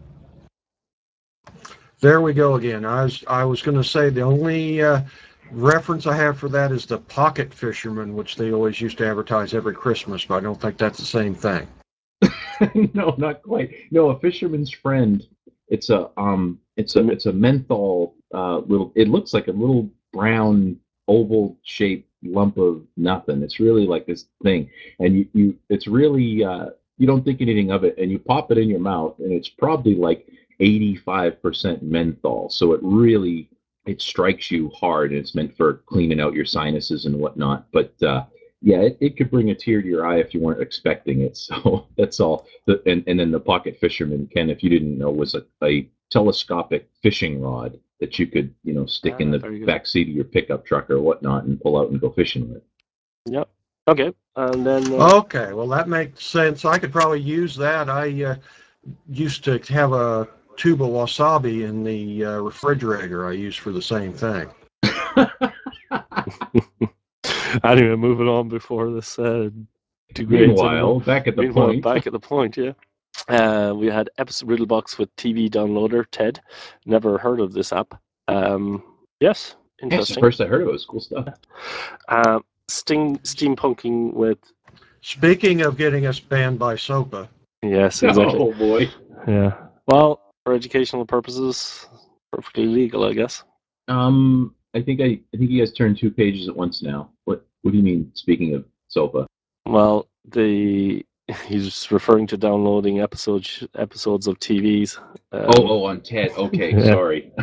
there we go again. I was I was going to say the only uh, reference I have for that is the pocket fisherman, which they always used to advertise every Christmas, but I don't think that's the same thing. No, not quite. No, a fisherman's friend. It's a um, it's a it's a menthol uh little. It looks like a little brown oval shaped lump of nothing. It's really like this thing, and you you it's really uh you don't think anything of it, and you pop it in your mouth, and it's probably like eighty-five percent menthol. So it really it strikes you hard, and it's meant for cleaning out your sinuses and whatnot. But uh, yeah, it, it could bring a tear to your eye if you weren't expecting it. So that's all. The, and, and then the pocket fisherman, Ken, if you didn't know, was a, a telescopic fishing rod that you could, you know, stick in Ah, the very good. back seat of your pickup truck or whatnot and pull out and go fishing with. Yep. Okay. And then uh, Okay, well that makes sense. I could probably use that. I uh, used to have a tube of wasabi in the uh, refrigerator I use for the same thing. anyway, moving on before this uh, degrades Meanwhile, anymore. back at the Meanwhile, point. back at the point, yeah. Uh, we had episode Riddlebox with T V downloader Ted. Never heard of this app. Um, yes, Yes, the interesting. first I heard of it was cool stuff. Uh, Sting steampunking with Speaking of getting us banned by SOPA, yes, exactly. Oh boy. Yeah. Well, for educational purposes, perfectly legal, I guess. Um, I think I, I think you guys turned two pages at once now. What What do you mean? Speaking of SOPA, Well, the he's referring to downloading episodes episodes of T Vs. Um, oh, oh, on Ted. Okay, yeah. sorry.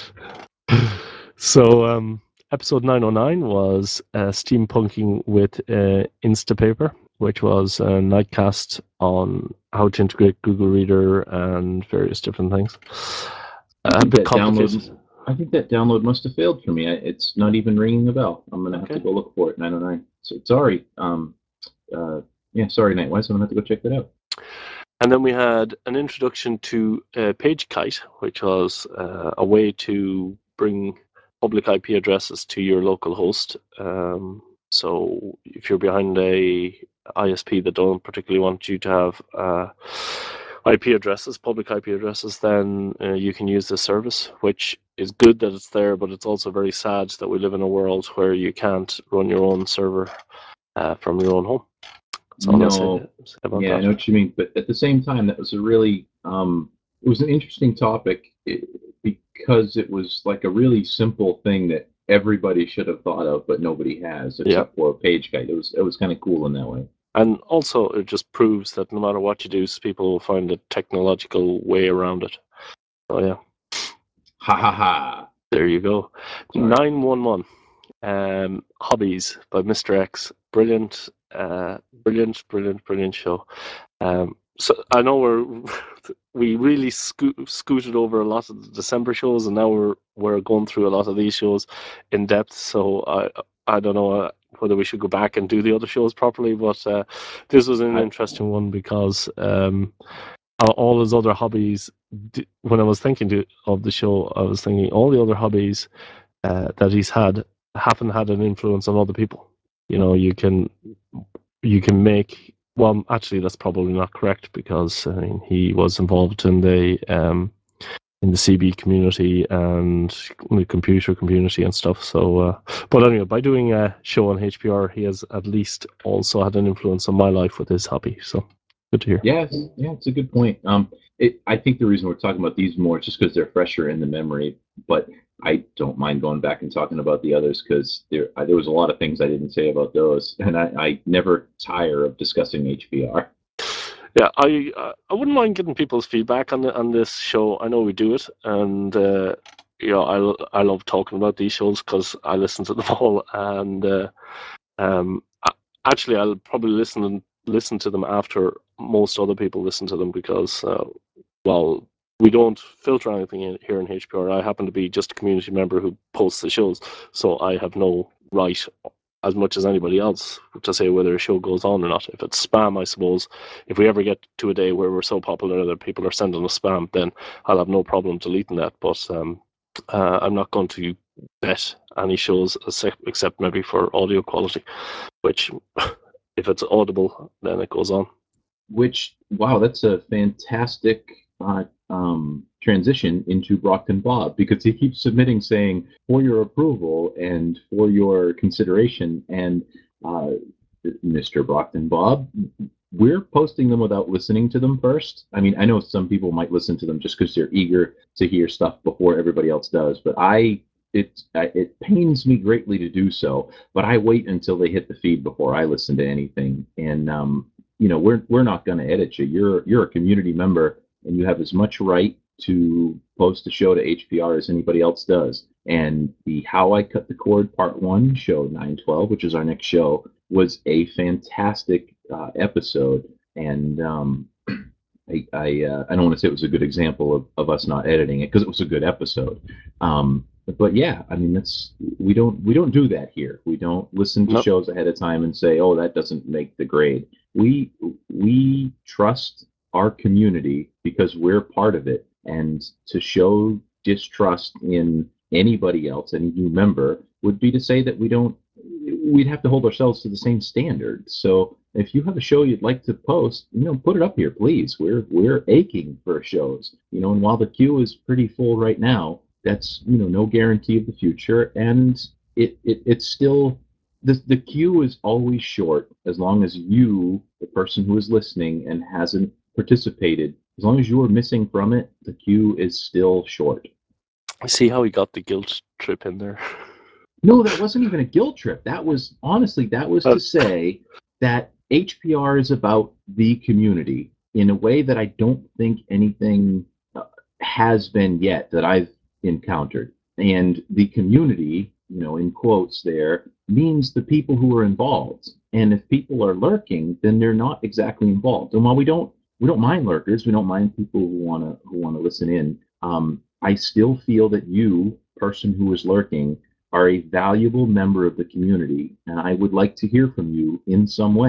So, um, episode nine oh nine was uh, steampunking with uh, Instapaper, which was a nightcast on how to integrate Google Reader and various different things. I Uh, a think bit that complicated. download. I think that download must have failed for me. I, it's not even ringing a bell. I'm gonna have Okay. to go look for it. nine oh nine. So sorry. Um, uh, yeah, sorry, Nightwise, I'm going to have to go check that out. And then we had an introduction to uh, PageKite, which was uh, a way to bring public I P addresses to your local host. Um, so if you're behind a I S P that don't particularly want you to have uh, I P addresses, public I P addresses, then uh, you can use this service, which is good that it's there, but it's also very sad that we live in a world where you can't run your own server uh, from your own home. That's all I'll No, say about yeah, that. I know what you mean, but at the same time, that was a really, um, it was an interesting topic eh, because it was like a really simple thing that everybody should have thought of, but nobody has, except Yeah. for PageKite. It was it was kind of cool in that way. And also, it just proves that no matter what you do, people will find a technological way around it. So, yeah. Ha ha ha. There you go. Sorry. nine one one. Um, Hobbies by Mister X. Brilliant, uh, brilliant, brilliant, brilliant show. Um, so I know we're we really sco- scooted over a lot of the December shows, and now we're we're going through a lot of these shows in depth. So I I don't know uh, whether we should go back and do the other shows properly, but uh, this was an I- interesting one because um, all his other hobbies. When I was thinking to, of the show, I was thinking all the other hobbies uh, that he's had haven't had an influence on other people. You know, you can you can make. Well, actually, that's probably not correct because I mean he was involved in the um, in the C B community and the computer community and stuff. So, uh, but anyway, by doing a show on H P R, he has at least also had an influence on my life with his hobby. So, good to hear. Yes, yeah, it's a good point. Um, it, I think the reason we're talking about these more is just because they're fresher in the memory, but I don't mind going back and talking about the others because there I, there was a lot of things I didn't say about those, and I, I never tire of discussing H P R. Yeah, I uh, I wouldn't mind getting people's feedback on the, on this show. I know we do it, and uh, you know I, lo- I love talking about these shows because I listen to them all, and uh, um, I, actually I'll probably listen and listen to them after most other people listen to them because uh, well we don't filter anything in, here in H P R. I happen to be just a community member who posts the shows, so I have no right as much as anybody else to say whether a show goes on or not. If it's spam, I suppose, if we ever get to a day where we're so popular that people are sending us spam, then I'll have no problem deleting that. But um, uh, I'm not going to bet any shows except maybe for audio quality, which if it's audible, then it goes on. Which, wow, that's a fantastic uh, um, transition into Brockton Bob because he keeps submitting saying for your approval and for your consideration. And uh, Mister Brockton Bob, we're posting them without listening to them first. I mean, I know some people might listen to them just because they're eager to hear stuff before everybody else does, but I it it pains me greatly to do so. But I wait until they hit the feed before I listen to anything, and um, you know, we're we're not going to edit you. You're you're a community member, and you have as much right to post a show to H P R as anybody else does. And the How I Cut the Cord Part One show nine twelve, which is our next show, was a fantastic uh, episode. And um, I I, uh, I don't want to say it was a good example of, of us not editing it because it was a good episode. Um, but yeah, I mean that's we don't we don't do that here. We don't listen to Nope. shows ahead of time and say, oh, that doesn't make the grade. We we trust our community because we're part of it, and to show distrust in anybody else, any new member, would be to say that we don't. We'd have to hold ourselves to the same standard. So if you have a show you'd like to post, you know, put it up here, please. We're we're aching for shows, you know. And while the queue is pretty full right now, that's you know no guarantee of the future, and it, it it's still the the queue is always short as long as you, the person who is listening and hasn't participated, as long as you are missing from it, the queue is still short. I see how he got the guilt trip in there. No, that wasn't even a guilt trip. That was honestly that was to say that H P R is about the community in a way that I don't think anything uh, has been yet that I've encountered. And the community, you know, in quotes there, means the people who are involved. And if people are lurking, then they're not exactly involved. And while we don't we don't mind lurkers, we don't mind people who wanna who wanna listen in. Um, I still feel that you, person who is lurking, are a valuable member of the community, and I would like to hear from you in some way.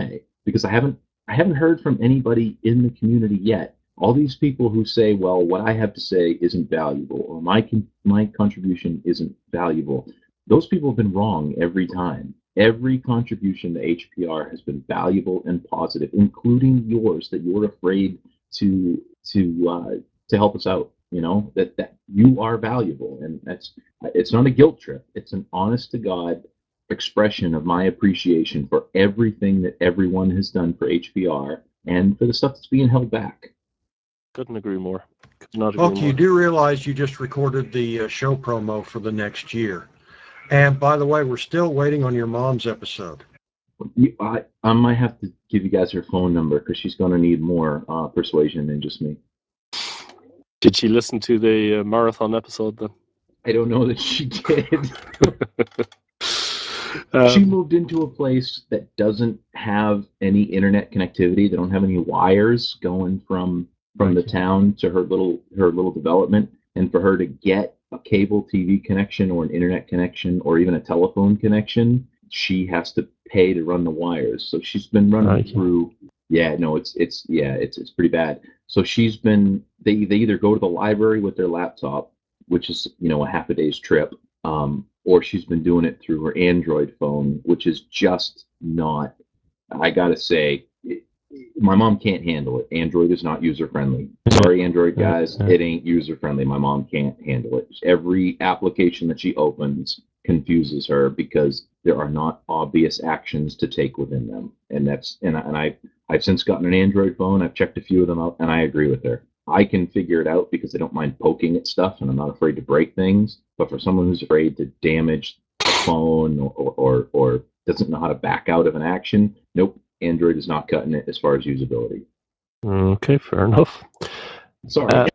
because I haven't I haven't heard from anybody in the community yet. All these people who say, well, what I have to say isn't valuable, or my con- my contribution isn't valuable. Those people have been wrong every time. Every contribution to H P R has been valuable and positive, including yours that you're afraid to to uh, to help us out. You know that that you are valuable, and that's it's not a guilt trip. It's an honest to God expression of my appreciation for everything that everyone has done for H P R and for the stuff that's being held back. Couldn't agree more. Could not agree Well, more. you do realize you just recorded the uh, show promo for the next year. And by the way, we're still waiting on your mom's episode. You, I, I might have to give you guys her phone number because she's going to need more uh, persuasion than just me. Did she listen to the uh, marathon episode then? I don't know that she did. um, She moved into a place that doesn't have any internet connectivity. They don't have any wires going from from the town to her little her little development. And for her to get a cable T V connection or an internet connection or even a telephone connection, she has to pay to run the wires. So she's been running Right. through. Yeah, no, it's it's yeah, it's it's pretty bad. So she's been they they either go to the library with their laptop, which is you know a half a day's trip, um, or she's been doing it through her Android phone, which is just not. I gotta say, it, my mom can't handle it. Android is not user friendly. Sorry, Android guys, it ain't user friendly. My mom can't handle it. Every application that she opens confuses her because there are not obvious actions to take within them, and that's and, and I I've since gotten an Android phone. I've checked a few of them out, and I agree with her. I can figure it out because I don't mind poking at stuff, and I'm not afraid to break things. But for someone who's afraid to damage a phone or or, or, or doesn't know how to back out of an action, nope, Android is not cutting it as far as usability. Okay, fair enough. Sorry. Uh,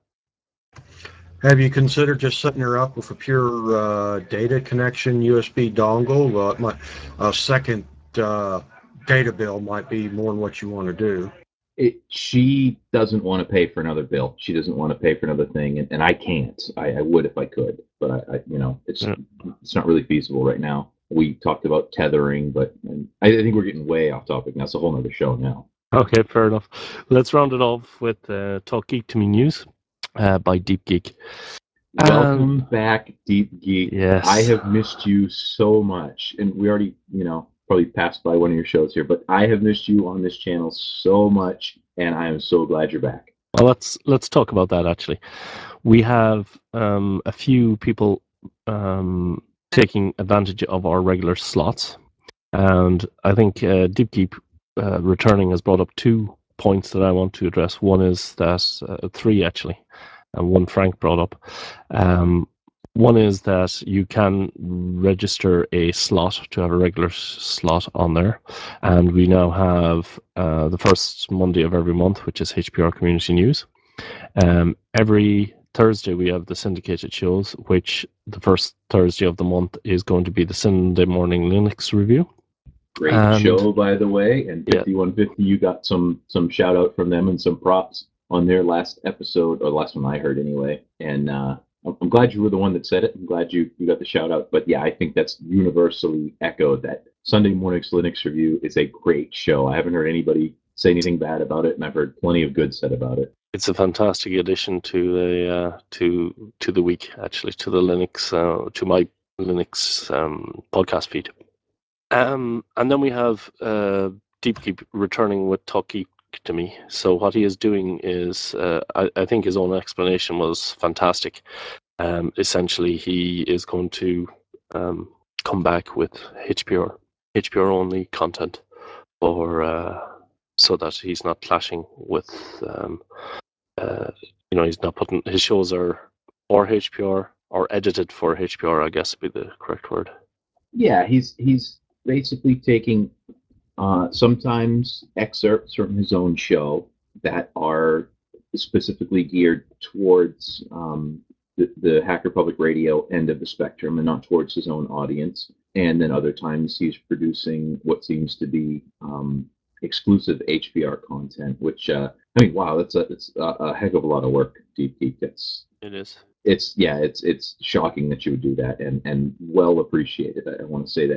Have you considered just setting her up with a pure uh, data connection U S B dongle? Uh, my, a second uh, data bill might be more than what you want to do. It, she doesn't want to pay for another bill. She doesn't want to pay for another thing, and, and I can't. I, I would if I could, but I, I you know, it's Yeah. it's not really feasible right now. We talked about tethering, but and I think we're getting way off topic. That's a whole other show now. Okay, fair enough. Let's round it off with uh, Talk Geek to Me News uh, by Deep Geek. Welcome Um, back, Deep Geek. Yes. I have missed you so much, and we already, you know, probably passed by one of your shows here, but I have missed you on this channel so much, and I am so glad you're back. Well, let's let's talk about that. Actually, we have um, a few people um, taking advantage of our regular slots, and I think uh, Deep Geek uh, returning has brought up two points that I want to address. One is that uh, three actually, and one Frank brought up. Um, one is that you can register a slot to have a regular slot on there, and we now have uh, the first Monday of every month, which is H P R Community News. Um, every Thursday we have the syndicated shows, which the first Thursday of the month is going to be the Sunday Morning Linux Review. Great And, show, by the way, and Yeah. fifty-one fifty, you got some some shout out from them and some props on their last episode, or the last one I heard anyway. And uh, I'm, I'm glad you were the one that said it. I'm glad you you got the shout out. But yeah, I think that's universally echoed that Sunday Morning's Linux Review is a great show. I haven't heard anybody say anything bad about it, and I've heard plenty of good said about it. It's a fantastic addition to the uh, to to the week, actually, to the Linux uh, to my Linux um, podcast feed. Um, and then we have uh, Deep Geek returning with Talk Geek to Me. So what he is doing is, uh, I, I think his own explanation was fantastic. Um, essentially, he is going to um, come back with H P R H P R only content, or uh, so that he's not clashing with. Um, uh, you know, he's not putting his shows are or H P R or edited for H P R, I guess would be the correct word. Yeah, he's he's basically taking uh, sometimes excerpts from his own show that are specifically geared towards um, the, the Hacker Public Radio end of the spectrum and not towards his own audience. And then other times he's producing what seems to be um, exclusive H P R content, which uh, I mean, wow, that's a it's a, a heck of a lot of work, Deep Geek. That's It is. it's yeah, it's it's shocking that you would do that, and and well appreciated. I, I want to say that.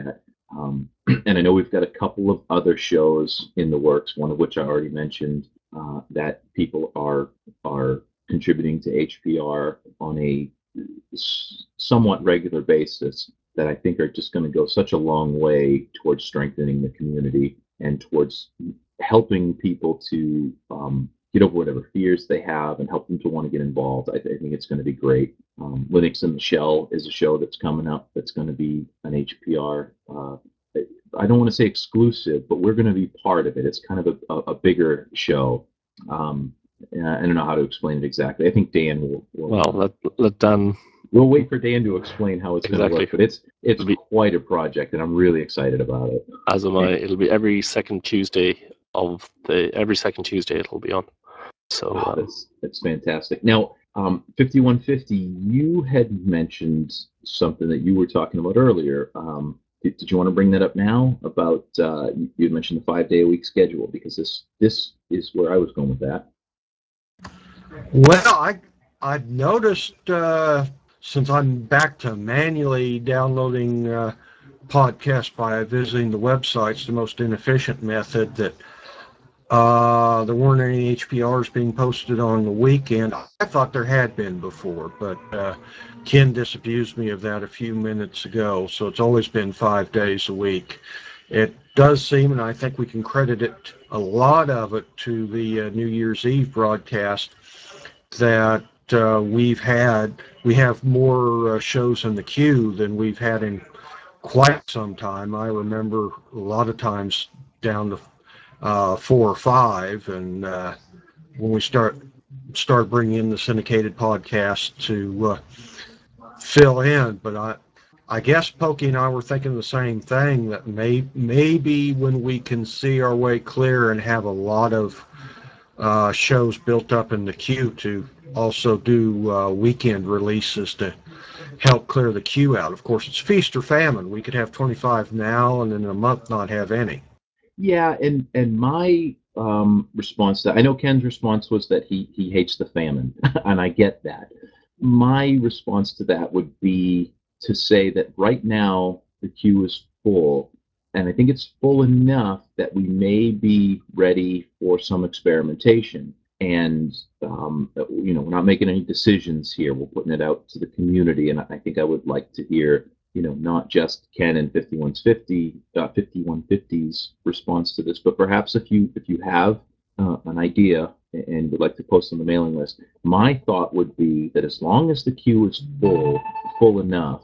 Um, and I know we've got a couple of other shows in the works, one of which I already mentioned, uh, that people are are contributing to H P R on a s- somewhat regular basis that I think are just going to go such a long way towards strengthening the community and towards helping people to um, get over whatever fears they have and help them to want to get involved. I, I think it's going to be great. Um, Linux in the Shell is a show that's coming up that's going to be an H P R. Uh, I don't want to say exclusive, but we're going to be part of it. It's kind of a, a, a bigger show. Um, I don't know how to explain it exactly. I think Dan will. will Well, let let Dan. We'll wait for Dan to explain how it's Exactly. going to work, but it's it's It'll be, quite a project, and I'm really excited about it. As am I. It'll be every second Tuesday of the every second Tuesday it'll be on. So Oh, um, that's that's fantastic. Now, um, fifty-one fifty, you had mentioned something that you were talking about earlier. Um, did, did you want to bring that up now? About uh, you, you mentioned the five day a week schedule, because this this is where I was going with that. Well, I I've noticed uh, since I'm back to manually downloading uh, podcasts by visiting the websites, the most inefficient method, that uh, there weren't any H P Rs being posted on the weekend. I thought there had been before, but uh, Ken disabused me of that a few minutes ago. So it's always been five days a week. It does seem, and I think we can credit it, a lot of it, to the uh, New Year's Eve broadcast, that uh, we've had, we have more uh, shows in the queue than we've had in quite some time. I remember a lot of times down to uh, four or five, and uh, when we start start bringing in the syndicated podcast to uh, fill in. But I, I guess Pokey and I were thinking the same thing, that may, maybe when we can see our way clear and have a lot of uh, shows built up in the queue, to also do uh, weekend releases to help clear the queue out. Of course, it's feast or famine. We could have twenty-five now and then in a month not have any. Yeah, and and my um, response to I know Ken's response was that he he hates the famine, and I get that. My response to that would be to say that right now the queue is full, and I think it's full enough that we may be ready for some experimentation. And um, you know, we're not making any decisions here. We're putting it out to the community, and I think I would like to hear, you know, not just Ken and fifty-one fifty, uh, fifty-one fifty's response to this, but perhaps if you if you have uh, an idea and would like to post on the mailing list, my thought would be that as long as the queue is full, full enough,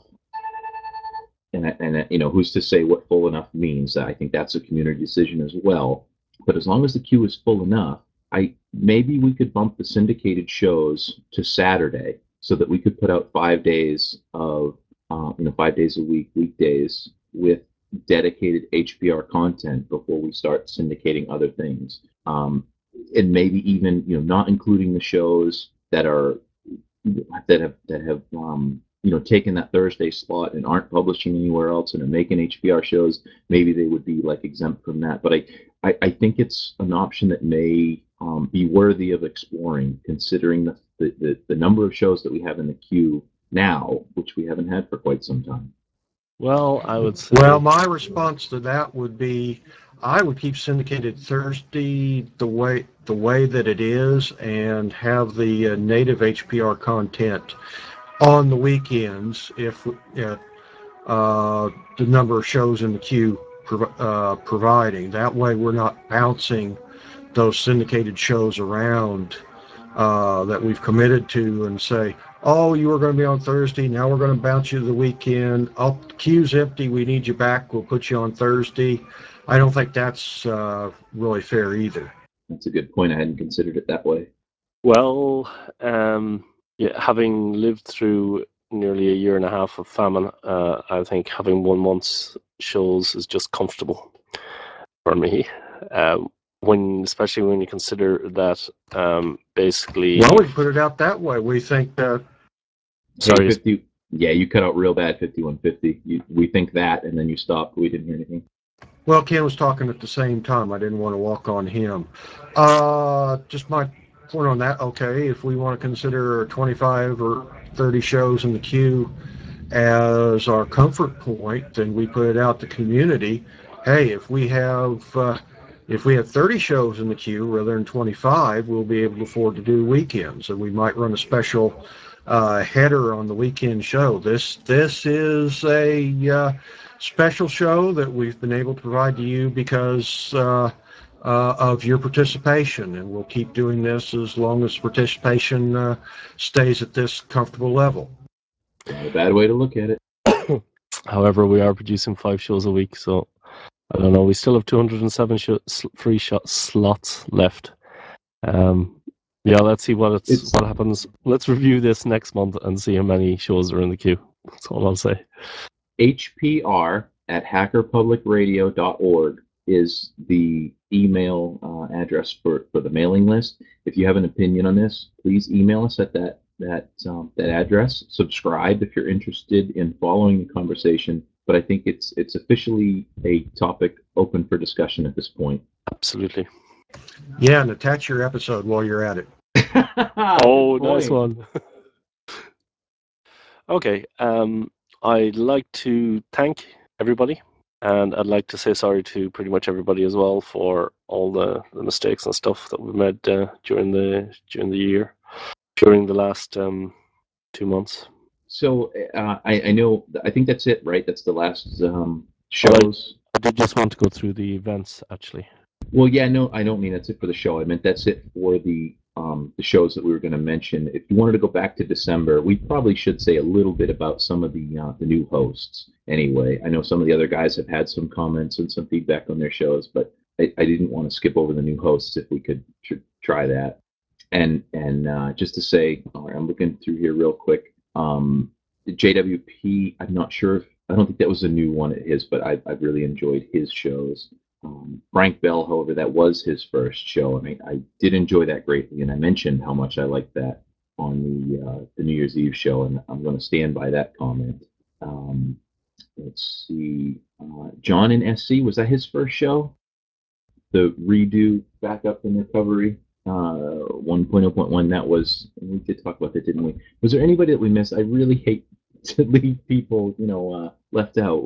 and and you know, who's to say what full enough means? I think that's a community decision as well. But as long as the queue is full enough, I maybe we could bump the syndicated shows to Saturday so that we could put out five days of uh, you know five days a week, weekdays, with dedicated H P R content before we start syndicating other things. Um, and maybe even, you know, not including the shows that are that have that have um, you know, taken that Thursday slot and aren't publishing anywhere else and are making H P R shows. Maybe they would be like exempt from that. But I I, I think it's an option that may um, be worthy of exploring, considering the, the the the number of shows that we have in the queue now, which we haven't had for quite some time. well, I would say. Well, my response to that would be, I would keep syndicated Thursday the way the way that it is, and have the uh, native H P R content on the weekends if uh, uh, the number of shows in the queue prov- uh, providing. That way, we're not bouncing those syndicated shows around uh, that we've committed to, and say, oh, you were going to be on Thursday, now we're going to bounce you to the weekend. Oh, the queue's empty, we need you back, we'll put you on Thursday. I don't think that's uh, really fair either. That's a good point. I hadn't considered it that way. Well, um, yeah, having lived through nearly a year and a half of famine, uh, I think having one month's shows is just comfortable for me. Um, when, especially when you consider that, um, basically. Well, we put it out that way. We think that. Sorry. Hey, fifty. Yeah, you cut out real bad. fifty-one fifty. You, we think that, and then you stopped. We didn't hear anything. Well, Ken was talking at the same time. I didn't want to walk on him. Uh, just my point on that. Okay, if we want to consider twenty-five or thirty shows in the queue, as our comfort point, and we put it out to community. Hey, if we have uh, if we have thirty shows in the queue rather than twenty-five, we'll be able to afford to do weekends, and we might run a special uh, header on the weekend show. This this is a uh, special show that we've been able to provide to you because uh, uh, of your participation, and we'll keep doing this as long as participation uh, stays at this comfortable level. Not a bad way to look at it. However, we are producing five shows a week, so I don't know. We still have two hundred seven sh- free shot slots left. Um, yeah, let's see what it's, It's- what happens. Let's review this next month and see how many shows are in the queue. That's all I'll say. H P R at hacker public radio dot org is the email uh, address for, for the mailing list. If you have an opinion on this, please email us at that that um, that address. Subscribe if you're interested in following the conversation. But I think it's it's officially a topic open for discussion at this point. Absolutely. Yeah, and attach your episode while you're at it. Oh, nice one. Okay, um, I'd like to thank everybody, and I'd like to say sorry to pretty much everybody as well for all the, the mistakes and stuff that we made uh, during the during the year, during the last um, two months. So uh, I, I know. I think that's it, right? That's the last um, shows. I did just want to go through the events, actually. Well, yeah, no, I don't mean that's it for the show. I meant that's it for the um, the shows that we were going to mention. If you wanted to go back to December, we probably should say a little bit about some of the uh, the new hosts. Anyway, I know some of the other guys have had some comments and some feedback on their shows, but I, I didn't want to skip over the new hosts if we could tr- try that. And and uh, just to say, all right, I'm looking through here real quick. Um, J W P, I'm not sure if I don't think that was a new one at his, but I, I've really enjoyed his shows. Um, Frank Bell, however, that was his first show, and I, I did enjoy that greatly. And I mentioned how much I liked that on the uh, the New Year's Eve show, and I'm going to stand by that comment. Um, let's see, uh, John and S C, was that his first show? The redo backup and recovery uh, one point oh point one. That was, we did talk about that, didn't we? Was there anybody that we missed? I really hate to leave people, you know, uh, left out.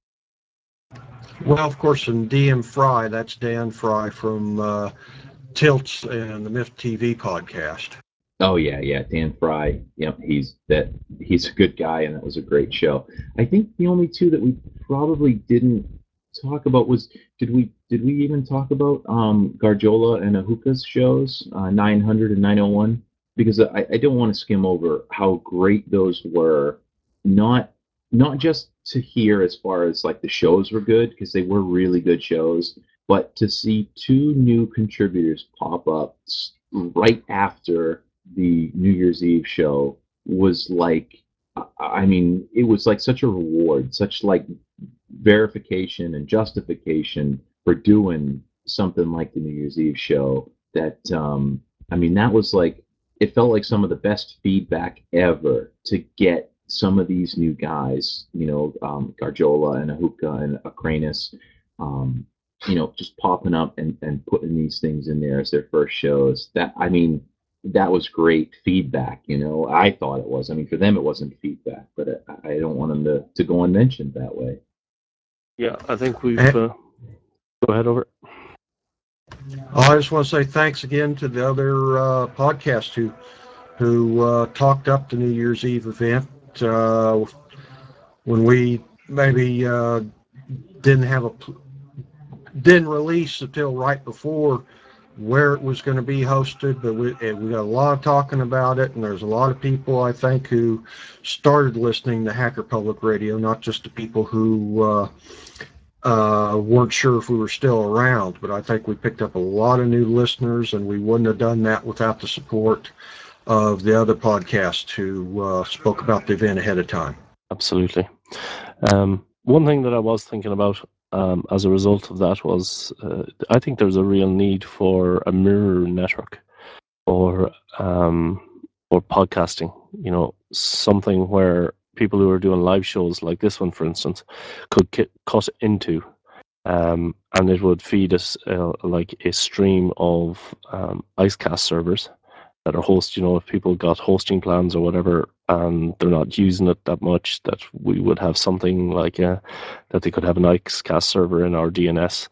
Well, of course, in D M Fry, that's Dan Fry from uh, Tilts and the Myth T V podcast. Oh yeah, yeah, Dan Fry. Yep, he's that. He's a good guy, and that was a great show. I think the only two that we probably didn't talk about was did we did we even talk about um, Garjola and Ahuka's shows, uh, nine hundred and nine oh one? Because I, I don't want to skim over how great those were. Not not just to hear as far as like the shows were good, because they were really good shows, but to see two new contributors pop up right after the New Year's Eve show was like, I mean, it was like such a reward, such like verification and justification for doing something like the New Year's Eve show that, um, I mean, that was like, it felt like some of the best feedback ever to get some of these new guys, you know, um, Garjola and Ahuka and Akranus, um, you know, just popping up and, and putting these things in there as their first shows. That, I mean, that was great feedback, you know. I thought it was. I mean, for them, it wasn't feedback, but I, I don't want them to, to go unmentioned that way. Yeah, I think we've. Eh. Uh, go ahead over. Oh, I just want to say thanks again to the other uh, podcasts who who uh, talked up the New Year's Eve event uh, when we maybe uh, didn't have a didn't release until right before where it was going to be hosted, but we, we got a lot of talking about it, and there's a lot of people, I think, who started listening to Hacker Public Radio, not just the people who uh, uh, weren't sure if we were still around, but I think we picked up a lot of new listeners, and we wouldn't have done that without the support of the other podcasts who uh, spoke about the event ahead of time. Absolutely. Um, one thing that I was thinking about um, as a result of that was uh, I think there's a real need for a mirror network or um, or podcasting. You know, something where people who are doing live shows like this one, for instance, could ki- cut into, um, and it would feed us uh, like a stream of um, IceCast servers that are host, you know, if people got hosting plans or whatever and they're not using it that much, that we would have something like a, that they could have an IceCast server in our D N S,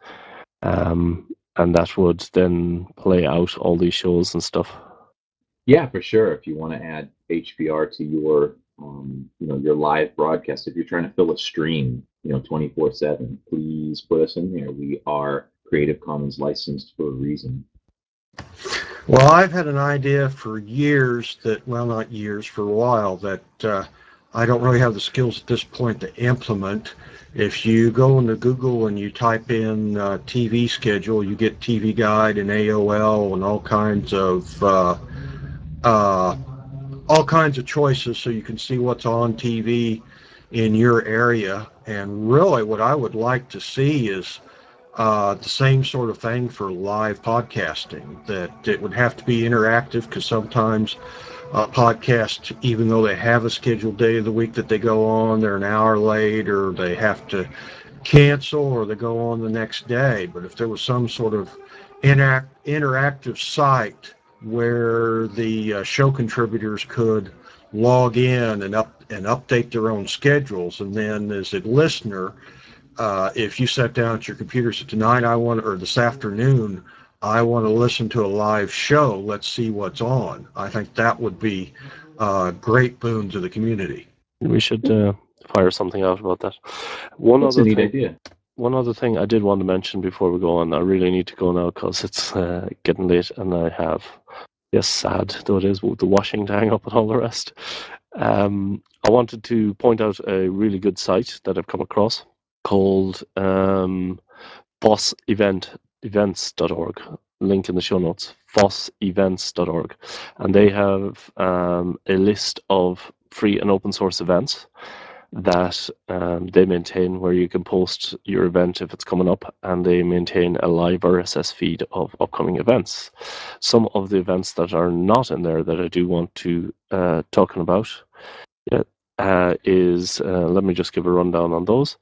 um, and that would then play out all these shows and stuff. Yeah, for sure. If you want to add H P R to your, um, you know, your live broadcast, if you're trying to fill a stream, you know, twenty-four seven, please put us in there. We are Creative Commons licensed for a reason. Well, I've had an idea for years that, well, not years, for a while, that uh, I don't really have the skills at this point to implement. If you go into Google and you type in uh, T V schedule, you get T V Guide and A O L and all kinds of uh, uh, all kinds of choices, so you can see what's on T V in your area. And really, what I would like to see is uh, the same sort of thing for live podcasting, that it would have to be interactive, because sometimes uh, podcasts, even though they have a scheduled day of the week that they go on, they're an hour late, or they have to cancel, or they go on the next day. But if there was some sort of interact, interactive site where the uh, show contributors could log in and up and update their own schedules, and then as a listener, uh, if you sat down at your computer, said, tonight I want, or this afternoon, I want to listen to a live show, let's see what's on. I think that would be a great boon to the community. We should uh, fire something out about that. One That's other a neat thing, idea. one other thing I did want to mention before we go on. I really need to go now because it's uh, getting late, and I have, yes, sad though it is, with the washing to hang up and all the rest. Um, I wanted to point out a really good site that I've come across called um, foss event events dot org. Link in the show notes. foss events dot org, and they have um, a list of free and open source events that um, they maintain, where you can post your event if it's coming up, and they maintain a live R S S feed of upcoming events. Some of the events that are not in there that I do want to uh, talking about yeah, uh, is, uh, let me just give a rundown on those,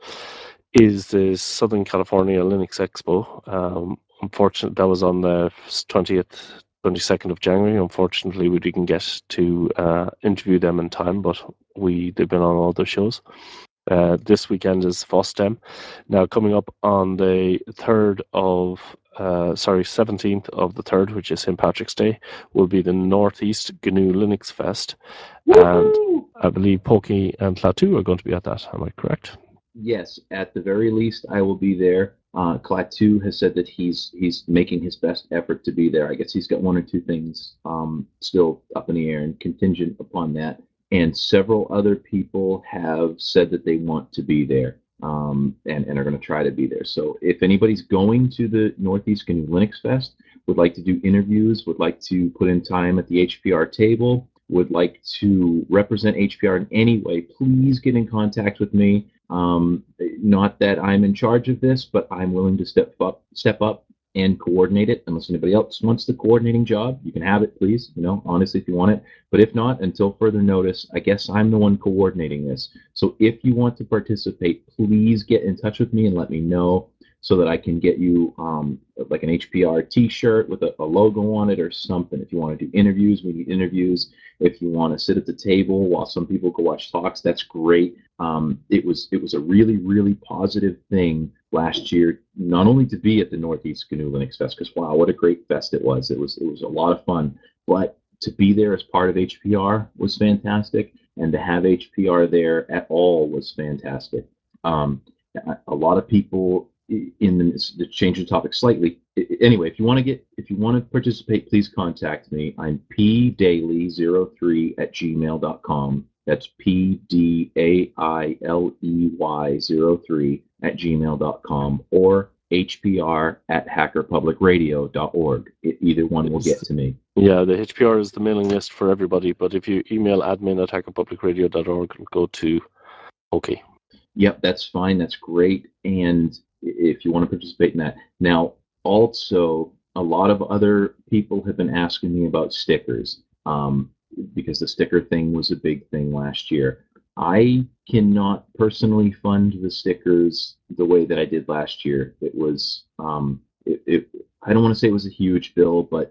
is the Southern California Linux Expo. Um, unfortunately, that was on the twentieth, twenty-second of January. Unfortunately, we didn't get to uh, interview them in time, but we they've been on other shows. Uh, this weekend is FOSDEM. Now, coming up on the third of, uh, sorry, seventeenth of the third, which is Saint Patrick's Day, will be the Northeast G N U Linux Fest. And I believe Pokey and Klaatu are going to be at that. Am I correct? Yes, at the very least, I will be there. Uh, Klaatu has said that he's he's making his best effort to be there. I guess he's got one or two things um, still up in the air and contingent upon that. And several other people have said that they want to be there um, and, and are going to try to be there. So if anybody's going to the Northeast G N U Linux Fest, would like to do interviews, would like to put in time at the H P R table, would like to represent H P R in any way, please get in contact with me. Um, not that I'm in charge of this, but I'm willing to step up, step up and coordinate it. Unless anybody else wants the coordinating job, you can have it, please. You know, honestly, if you want it. But if not, until further notice, I guess I'm the one coordinating this. So if you want to participate, please get in touch with me and let me know, so that I can get you um, like an H P R T-shirt with a, a logo on it or something. If you want to do interviews, we need interviews. If you want to sit at the table while some people go watch talks, that's great. Um, it was it was a really really positive thing last year, not only to be at the Northeast G N U Linux Fest, because wow, what a great fest it was. It was it was a lot of fun, but to be there as part of H P R was fantastic, and to have H P R there at all was fantastic. Um, a, a lot of people in the, the change the topic slightly. Anyway, if you want to get if you want to participate, please contact me. I'm p daily zero three at gmail dot com. That's P D A I L E Y zero three at gmail dot com, or H P R at hacker public radio dot org. Either one will get to me. Yeah, the H P R is the mailing list for everybody, but if you email admin at hacker public radio dot org, it'll go to OK. Yep, that's fine. That's great. And if you want to participate in that. Now, also, a lot of other people have been asking me about stickers, um, because the sticker thing was a big thing last year. I cannot personally fund the stickers the way that I did last year. It was, um, it, it, I don't want to say it was a huge bill, but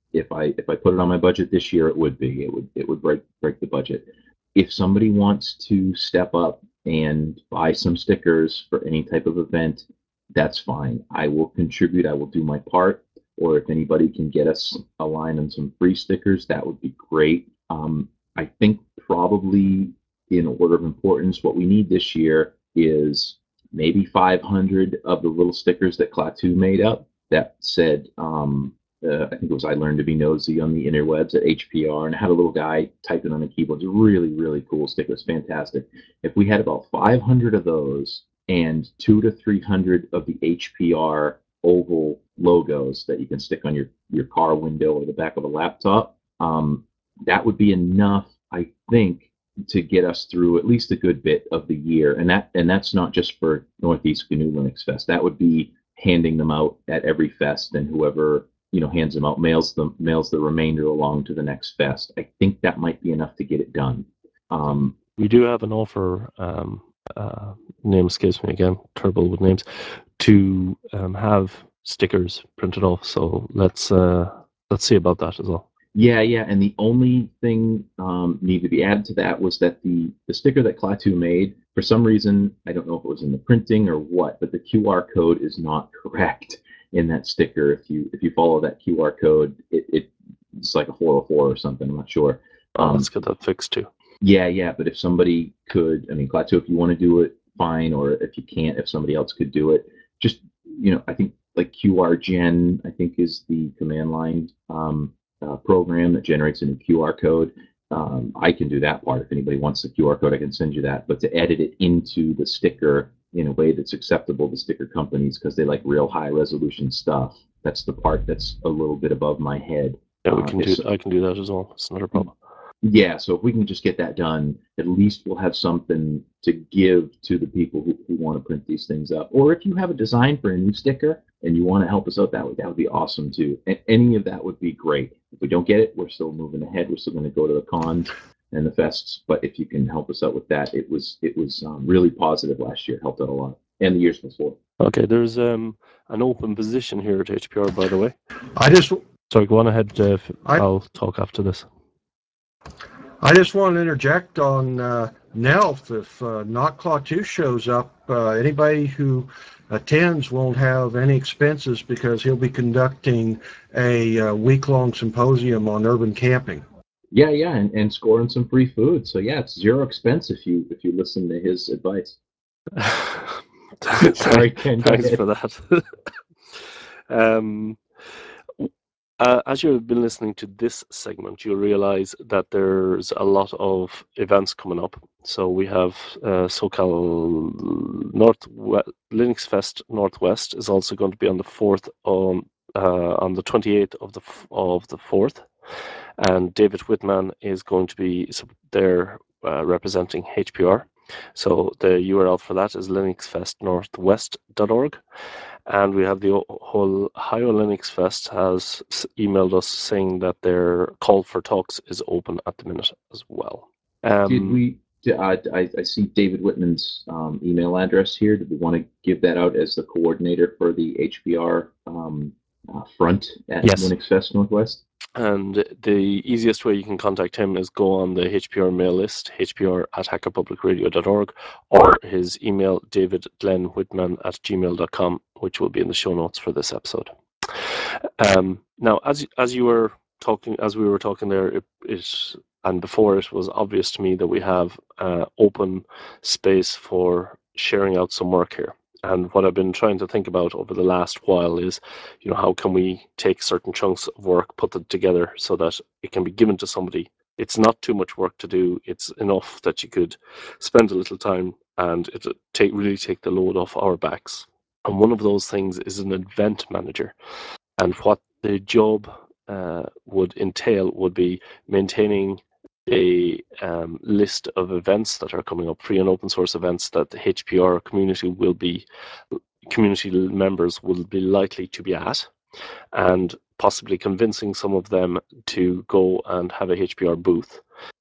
If I if I put it on my budget this year, it would be. It would it would break break the budget. If somebody wants to step up and buy some stickers for any type of event, that's fine. I will contribute. I will do my part. Or if anybody can get us a line on some free stickers, that would be great. Um, I think probably in order of importance, what we need this year is maybe five hundred of the little stickers that Klaatu made up that said, um, uh, I think it was I Learned to Be Nosy on the interwebs at H P R, and it had a little guy typing on the keyboard. It's a really, really cool sticker. It's fantastic. If we had about five hundred of those and two to three hundred of the H P R oval logos that you can stick on your, your car window or the back of a laptop, um, that would be enough, I think, to get us through at least a good bit of the year. And that and that's not just for Northeast G N U Linux Fest. That would be handing them out at every fest, and whoever you know hands them out mails them mails the remainder along to the next fest. I think that might be enough to get it done. Um, we do have an offer. Um, uh, name escapes me again. Terrible with names. To um, have stickers printed off. So let's uh, let's see about that as well. Yeah, yeah, and the only thing um, needed to be added to that was that the the sticker that Klaatu made, for some reason, I don't know if it was in the printing or what, but the Q R code is not correct in that sticker. If you if you follow that Q R code, it, it it's like a four oh four or something. I'm not sure. Oh, Um, let's get that fixed too. Yeah, yeah, but if somebody could, I mean, Klaatu, if you want to do it, fine, or if you can't, if somebody else could do it, just you know, I think like Q R Gen, I think is the command line um, uh, program that generates a new Q R code. Um, I can do that part. If anybody wants the Q R code, I can send you that. But to edit it into the sticker in a way that's acceptable to sticker companies because they like real high resolution stuff. That's the part that's a little bit above my head. Yeah, we Uh, can do. I can do that as well. It's not a problem. Yeah, so if we can just get that done, at least we'll have something to give to the people who, who want to print these things up. Or if you have a design for a new sticker and you want to help us out that way, that would be awesome too. And any of that would be great. If we don't get it, we're still moving ahead. We're still going to go to the cons and the fests. But if you can help us out with that, it was it was um, really positive last year. It helped out a lot, and the years before. Okay, there's um, an open position here at H P R, by the way. I just Sorry, go on ahead. Uh, I, I'll talk after this. I just want to interject on uh, Nelf. If uh, Not Klaatu shows up, uh, anybody who attends won't have any expenses because he'll be conducting a uh, week-long symposium on urban camping. Yeah, yeah, and, and scoring some free food. So yeah, it's zero expense if you if you listen to his advice. Sorry, Ken. Go Thanks ahead. for that. um, uh, as you've been listening to this segment, you'll realize that there's a lot of events coming up. So we have uh, SoCal North Linux Fest Northwest is also going to be on the fourth on uh, on the twenty-eighth of the of the fourth, and David Whitman is going to be there uh, representing H P R. So the U R L for that is linux fest northwest dot org. And we have the whole Ohio Linux Fest has emailed us saying that their call for talks is open at the minute as well. Um, Did we? I, I, I see David Whitman's um, email address here. Did we want to give that out as the coordinator for the H P R um, uh, front at yes. Linux Fest Northwest? And the easiest way you can contact him is go on the H P R mail list, h p r at hacker public radio dot org, or his email, david glenn whitman at gmail dot com, which will be in the show notes for this episode. Um, now, as as you were talking, as we were talking there, it, it and before it was obvious to me that we have uh, open space for sharing out some work here. And what I've been trying to think about over the last while is, you know, how can we take certain chunks of work, put them together so that it can be given to somebody. It's not too much work to do. It's enough that you could spend a little time and it take really take the load off our backs. And one of those things is an event manager. And what the job uh, would entail would be maintaining a um, list of events that are coming up, free and open source events that the H P R community will be, community members will be likely to be at, and possibly convincing some of them to go and have a H P R booth.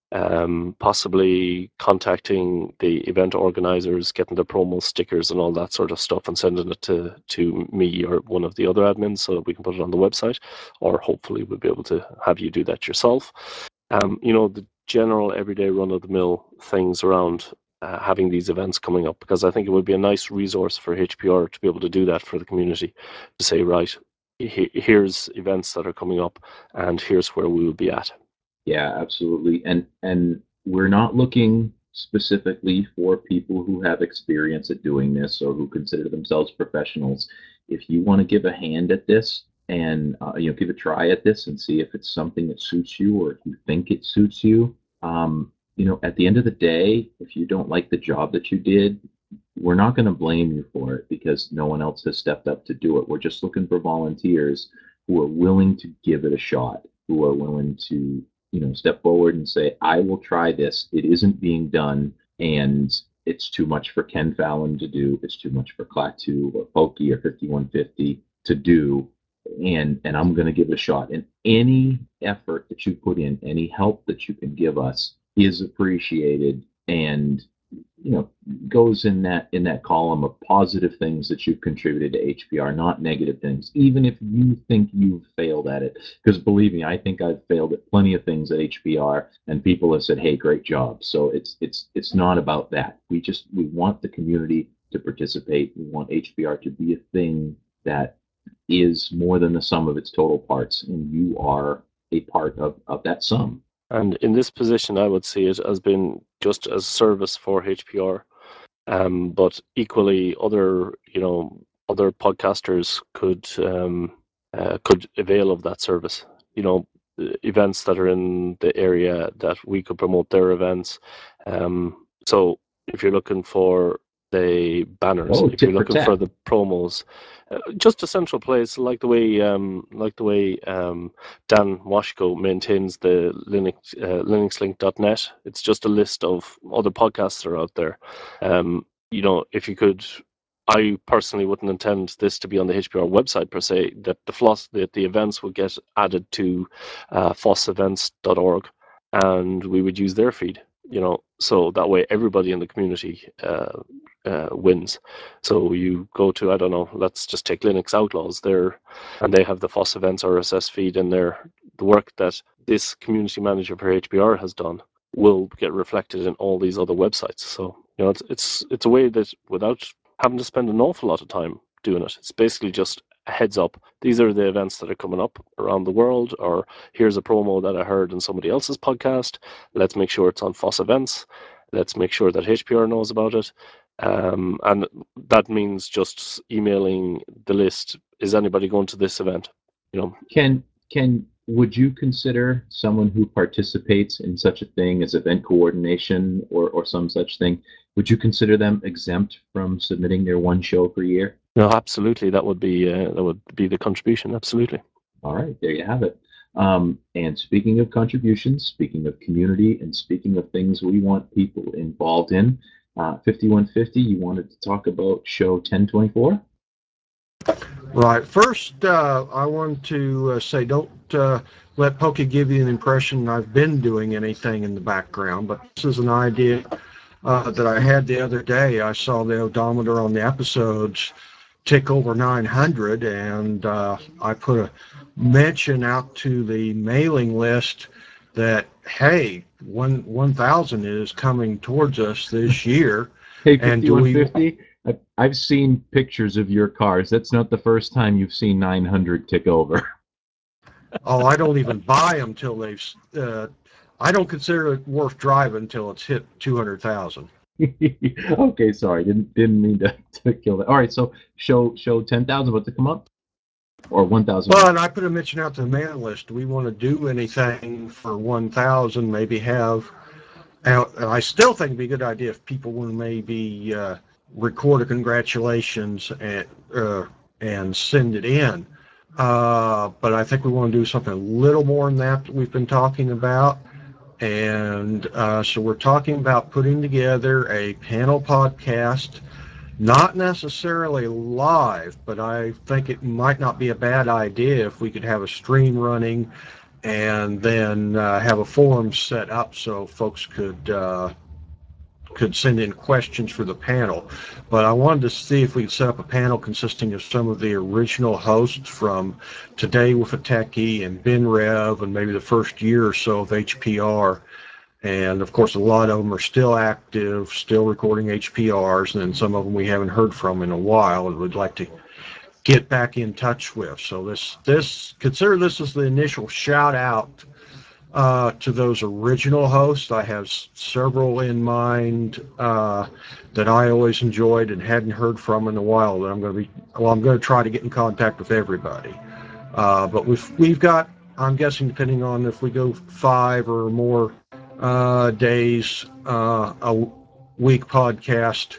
um, possibly contacting the event organizers, getting the promo stickers and all that sort of stuff, and sending it to, to me or one of the other admins so that we can put it on the website, or hopefully we'll be able to have you do that yourself. Um, you know, the general everyday run-of-the-mill things around uh, having these events coming up, because I think it would be a nice resource for H P R to be able to do that for the community, to say, right, he- here's events that are coming up and here's where we will be at. Yeah, absolutely. And and we're not looking specifically for people who have experience at doing this or who consider themselves professionals. If you want to give a hand at this and uh, you know give a try at this and see if it's something that suits you or if you think it suits you, um, you know, at the end of the day, if you don't like the job that you did, we're not going to blame you for it because no one else has stepped up to do it. We're just looking for volunteers who are willing to give it a shot, who are willing to you know, step forward and say, I will try this. It isn't being done, and it's too much for Ken Fallon to do. It's too much for Klaatu or Pokey or fifty-one fifty to do, and and I'm going to give it a shot. And any effort that you put in, any help that you can give us is appreciated, and you know goes in that in that column of positive things that you've contributed to H P R, not negative things, even if you think you've failed at it. Because believe me, I think I've failed at plenty of things at H P R, and people have said, "Hey, great job." So it's it's it's not about that. We just we want the community to participate. We want H P R to be a thing that is more than the sum of its total parts, and you are a part of of that sum. And in this position, I would see it as being just as service for H P R, um, but equally other, you know, other podcasters could um, uh, could avail of that service. You know, events that are in the area that we could promote their events. Um, so if you're looking for the banners, Oh, if you're tit for looking for tat. the promos, uh, just a central place like the way um, like the way um, Dan Washko maintains the Linux uh, linuxlink dot net. It's just a list of other podcasts that are out there. Um, you know, if you could, I personally wouldn't intend this to be on the H P R website per se. That the floss that the events would get added to uh, foss events dot org, and we would use their feed. You know, so that way everybody in the community uh, uh, wins. So you go to, I don't know, let's just take Linux Outlaws there, and they have the Foss Events R S S feed in there. The work that this community manager for H P R has done will get reflected in all these other websites. So you know, it's it's it's a way that without having to spend an awful lot of time doing it, it's basically just a heads up. These are the events that are coming up around the world, or here's a promo that I heard in somebody else's podcast. Let's make sure it's on Foss Events. Let's make sure that H P R knows about it. Um, and that means just emailing the list. Is anybody going to this event? You know, Ken, Ken, would you consider someone who participates in such a thing as event coordination or, or some such thing, would you consider them exempt from submitting their one show per year? no, absolutely. That would be uh, that would be the contribution. Absolutely. All right, there you have it. Um, and speaking of contributions, speaking of community, and speaking of things we want people involved in, uh, fifty-one fifty, you wanted to talk about show ten twenty-four? Right. First, uh, I want to uh, say don't uh, let Pokey give you an impression I've been doing anything in the background, but this is an idea uh, that I had the other day. I saw the odometer on the episodes tick over nine hundred, and uh, I put a mention out to the mailing list that, hey, one, 1,000 is coming towards us this year. Hey, And do we... fifty-one fifty, I've, I've seen pictures of your cars. That's not the first time you've seen nine hundred tick over. Oh, I don't even buy them till they've. Uh, I don't consider it worth driving until it's hit two hundred thousand. Okay, sorry, didn't didn't mean to, to kill that. All right, so show show ten thousand, what to come up, or one thousand. Well, and I put a mention out to the mailing list. Do we want to do anything for one thousand? Maybe have. And I still think it'd be a good idea if people want to maybe uh, record a congratulations and uh, and send it in. Uh, but I think we want to do something a little more than that that we've been talking about. And uh, so we're talking about putting together a panel podcast, not necessarily live, but I think it might not be a bad idea if we could have a stream running and then uh, have a forum set up so folks could uh, could send in questions for the panel. But I wanted to see if we could set up a panel consisting of some of the original hosts from Today with a Techie and Ben Rev and maybe the first year or so of H P R. And of course, a lot of them are still active, still recording H P Rs, and then some of them we haven't heard from in a while and would like to get back in touch with. So this, this consider this as the initial shout out uh, to those original hosts. I have s- several in mind uh, that I always enjoyed and hadn't heard from in a while. That I'm going to be well. I'm going to try to get in contact with everybody. Uh, but we've we've got. I'm guessing depending on if we go five or more uh, days uh, a w- week podcast.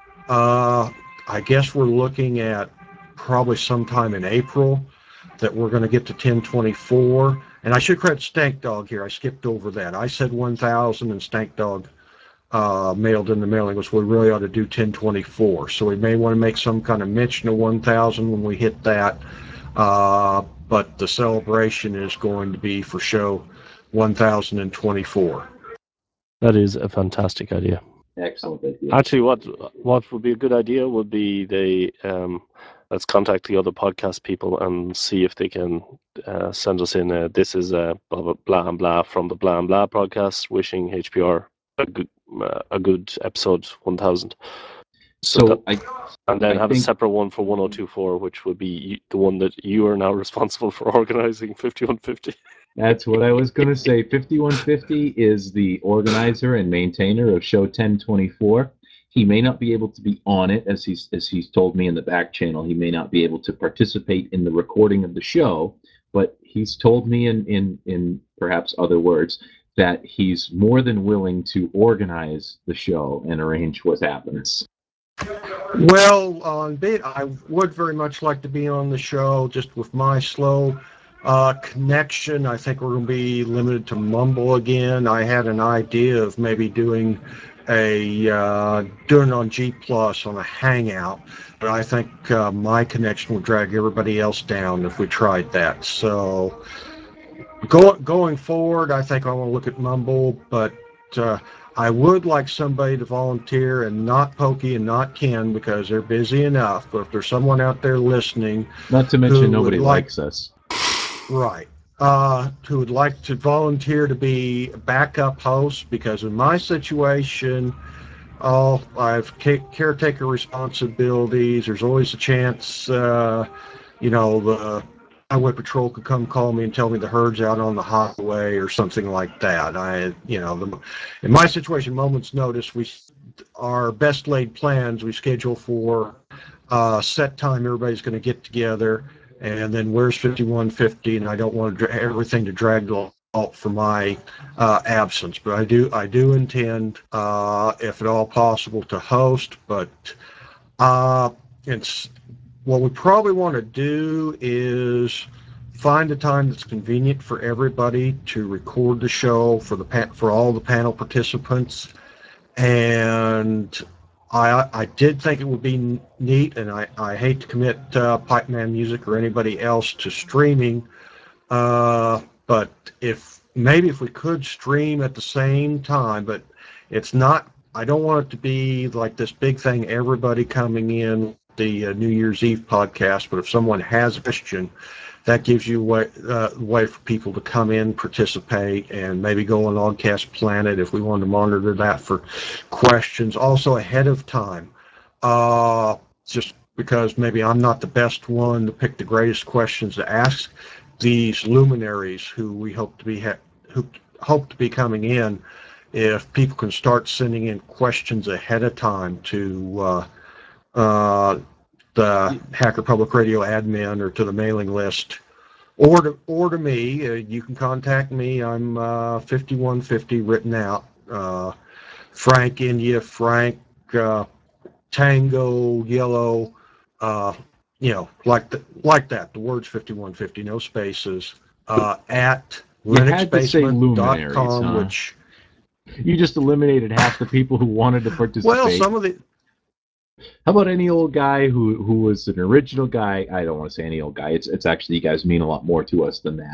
Uh, I guess we're looking at probably sometime in April that we're going to get to ten twenty-four. And I should credit Stank Dog here. I skipped over that. I said one thousand, and Stank Dog uh, mailed in the mailing was we really ought to do ten twenty-four. So we may want to make some kind of mention of one thousand when we hit that. Uh, but the celebration is going to be for show one thousand twenty-four. That is a fantastic idea. Excellent idea. Actually, what what would be a good idea would be they um, let's contact the other podcast people and see if they can uh, send us in. A, this is a blah blah blah and blah from the blah and blah podcast, wishing H P R a good uh, a good episode one thousand. So, So that, I and then I have think- a separate one for one oh two four, which would be the one that you are now responsible for organizing fifty-one fifty. That's what I was going to say. fifty-one fifty is the organizer and maintainer of show ten twenty-four. He may not be able to be on it, as he's as he's told me in the back channel. He may not be able to participate in the recording of the show, but he's told me in in in perhaps other words that he's more than willing to organize the show and arrange what happens. Well, on bit, I would very much like to be on the show. Just with my slow uh, connection, I think we're going to be limited to Mumble again. I had an idea of maybe doing a uh, doing it on G Plus on a Hangout, but I think uh, my connection would drag everybody else down if we tried that. So, go, going forward, I think I want to look at Mumble, but. Uh, I would like somebody to volunteer, and not Pokey and not Ken, because they're busy enough. But if there's someone out there listening, Not to who mention would nobody like- likes us. right, uh, who would like to volunteer to be a backup host, because in my situation, oh, I've ca- caretaker responsibilities. There's always a chance, uh, you know, the highway patrol could come call me and tell me the herd's out on the highway or something like that. I, you know, the, in my situation, moment's notice, we our best laid plans we schedule for uh, set time. Everybody's going to get together, and then where's fifty-one fifty? And I don't want to dra- everything to drag the fault for my uh, absence, but I do I do intend, uh, if at all possible, to host. But uh, it's what we probably want to do is find a time that's convenient for everybody to record the show for the pa- for all the panel participants. And I I did think it would be neat, and I, I hate to commit uh, Pipe Man Music or anybody else to streaming, uh, but if maybe if we could stream at the same time, but it's not. I don't want it to be like this big thing, everybody coming in the uh, New Year's Eve podcast. But if someone has a question, that gives you a way, uh, way for people to come in, participate, and maybe go on Logcast Planet if we wanted to monitor that for questions. Also ahead of time, uh, just because maybe I'm not the best one to pick the greatest questions to ask these luminaries who we hope to be ha- who hope to be coming in. If people can start sending in questions ahead of time to uh, uh, the Hacker Public Radio admin or to the mailing list, or to or to me, uh, you can contact me. I'm uh, fifty-one fifty written out. Uh, Frank India, Frank uh, Tango Yellow, uh, you know, like the, like that. The words fifty-one fifty, no spaces. Uh, at You had to say linuxbasement dot luminaries, com, huh? which You just eliminated half the people who wanted to participate. well, some of the How about any old guy who who was an original guy? I don't want to say any old guy. It's it's actually, you guys mean a lot more to us than that.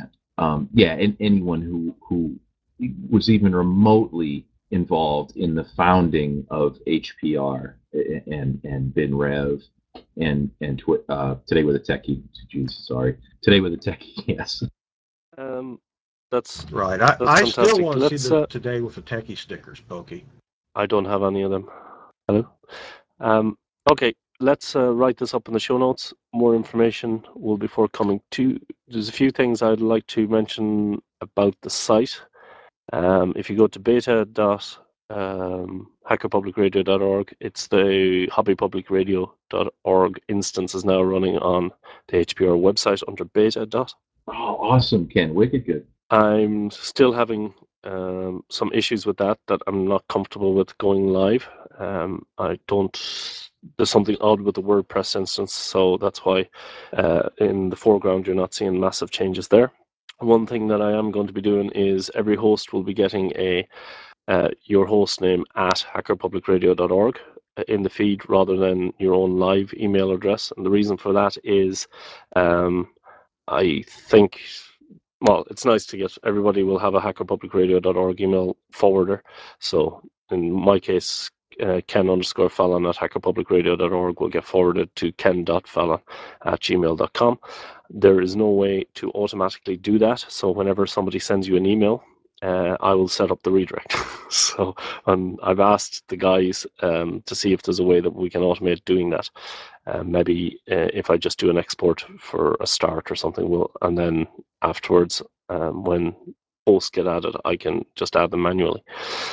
um, yeah, and anyone who who was even remotely involved in the founding of H P R and and BinRev and and twi- uh, Today with a Techie. Geez, sorry, Today with a Techie. Yes. Um, that's Right. I, that's I still fantastic. want to see Let's. the Uh, Today with the Techie stickers, Pokey. I don't have any of them. Hello. Um, okay, let's uh, write this up in the show notes. More information will be forthcoming too. There's a few things I'd like to mention about the site. Um, if you go to beta dot hacker public radio dot org, it's the hobby public radio dot org instance is now running on the H P R website under beta dot. Oh, awesome, Ken. Wicked good. I'm still having um, some issues with that that I'm not comfortable with going live. Um, I don't. There's something odd with the WordPress instance, so that's why uh, in the foreground you're not seeing massive changes there. One thing that I am going to be doing is every host will be getting a uh, your host name at hacker public radio dot org in the feed rather than your own live email address. And the reason for that is um, I think, well, it's nice to get, everybody will have a hacker public radio dot org email forwarder. So in my case, uh, Ken underscore Fallon at hacker public radio dot org will get forwarded to ken dot fallon at gmail dot com. There is no way to automatically do that. So whenever somebody sends you an email, uh, I will set up the redirect. So um, I've asked the guys um, to see if there's a way that we can automate doing that. Uh, maybe uh, if I just do an export for a start or something, will and then afterwards, um, when posts get added, I can just add them manually.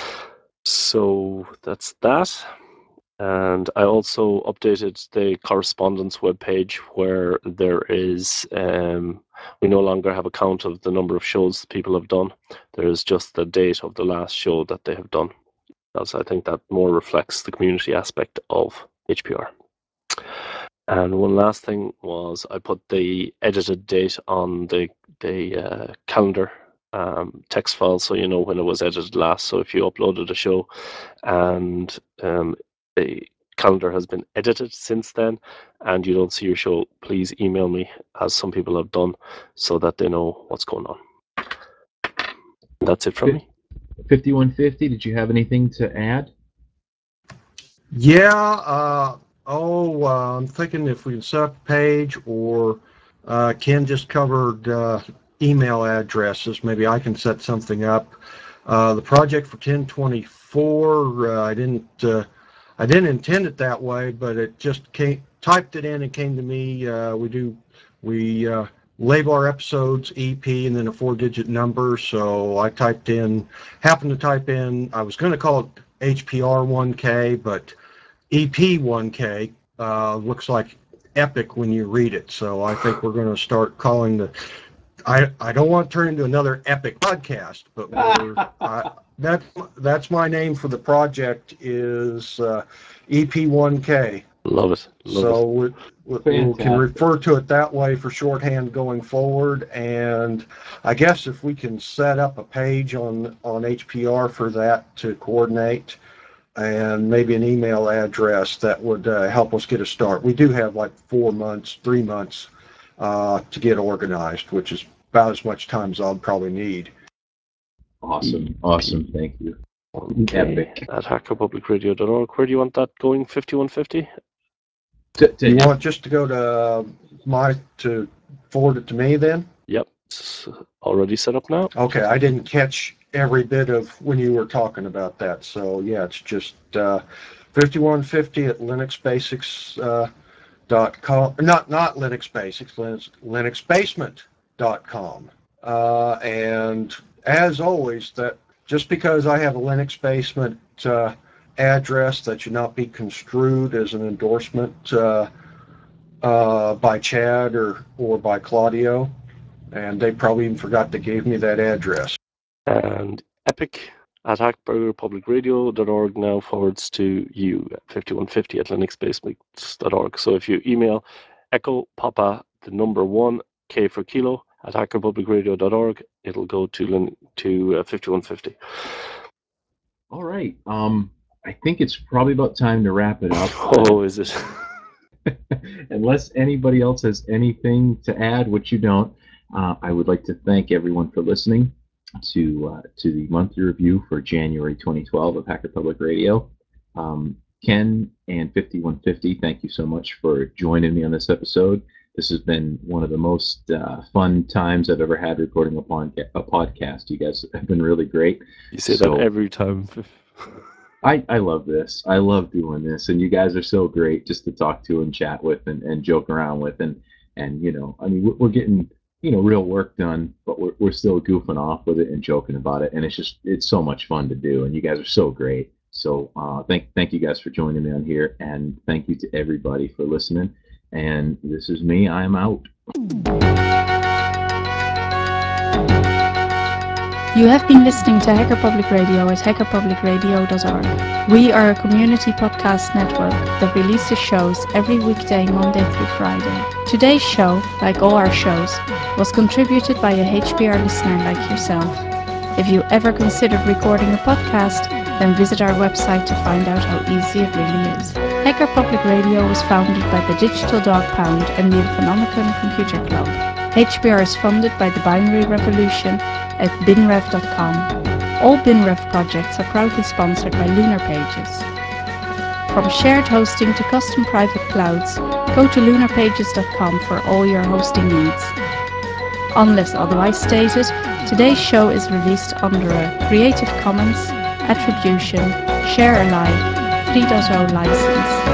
So that's that. And I also updated the correspondence webpage where there is, um, we no longer have a count of the number of shows people have done. There is just the date of the last show that they have done. Because I think that more reflects the community aspect of H P R. And one last thing was I put the edited date on the the uh, calendar um, text file, so you know when it was edited last. So if you uploaded a show and um, the calendar has been edited since then, and you don't see your show, please email me, as some people have done, so that they know what's going on. That's it from me. fifty-one fifty. Did you have anything to add? Yeah. Uh, oh, uh, I'm thinking if we can set up a page, or uh, Ken just covered uh, email addresses. Maybe I can set something up. Uh, the project for ten twenty-four, uh, I didn't, uh, I didn't intend it that way, but it just came, typed it in and came to me. Uh, we do, we uh, label our episodes E P and then a four-digit number. So I typed in, happened to type in, I was going to call it H P R one K, but E P one K uh, looks like epic when you read it. So I think we're going to start calling the, I, I don't want to turn into another epic podcast, but we're, uh, that, that's my name for the project is uh, E P one K. Love it. Love so it. we, we, we can refer to it that way for shorthand going forward. And I guess if we can set up a page on, on H P R for that to coordinate, and maybe an email address, that would uh, help us get a start. We do have like four months, three months uh, to get organized, which is about as much time as I'll probably need. Awesome. Awesome. Thank you. Okay. Epic. At hacker public radio dot org. Where do you want that going? fifty-one fifty? To, to you want just to go to my, to forward it to me then? Yep. It's already set up now. Okay, I didn't catch every bit of when you were talking about that. So yeah, it's just uh, fifty-one fifty at Linux Basics uh, dot com. Not not Linux Basics, Linux, Linux Basement dot com. Uh, and as always, that just because I have a Linux Basement uh, address, that should not be construed as an endorsement uh, uh, by Chad or or by Claudio. And they probably even forgot they gave me that address. And Epic at hacker public radio dot org now forwards to you at fifty-one fifty at linux basements dot org. So if you email Echo Papa, the number one, K for Kilo, at hacker public radio dot org, it'll go to to uh, fifty-one fifty. All right. Um, I think it's probably about time to wrap it up. Oh, is it? Unless anybody else has anything to add, which you don't. Uh, I would like to thank everyone for listening to uh, to the monthly review for January twenty twelve of Hacker Public Radio. Um, Ken and fifty-one fifty, thank you so much for joining me on this episode. This has been one of the most uh, fun times I've ever had recording a, pod- a podcast. You guys have been really great. You say So- that every time. I, I love this. I love doing this, and you guys are so great just to talk to and chat with and, and joke around with, and and you know, I mean, we're, we're getting you know real work done, but we're we're still goofing off with it and joking about it, and it's just it's so much fun to do, and you guys are so great. So uh, thank thank you guys for joining me on here, and thank you to everybody for listening. And this is me. I'm out. You have been listening to Hacker Public Radio at hacker public radio dot org. We are a community podcast network that releases shows every weekday, Monday through Friday. Today's show, like all our shows, was contributed by a H P R listener like yourself. If you ever considered recording a podcast, then visit our website to find out how easy it really is. Hacker Public Radio was founded by the Digital Dog Pound and the Infonomicon Computer Club. H P R is funded by the Binary Revolution at binrev dot com. All BinRev projects are proudly sponsored by Lunar Pages. From shared hosting to custom private clouds, go to lunar pages dot com for all your hosting needs. Unless otherwise stated, today's show is released under a Creative Commons Attribution Share Alike three point oh license.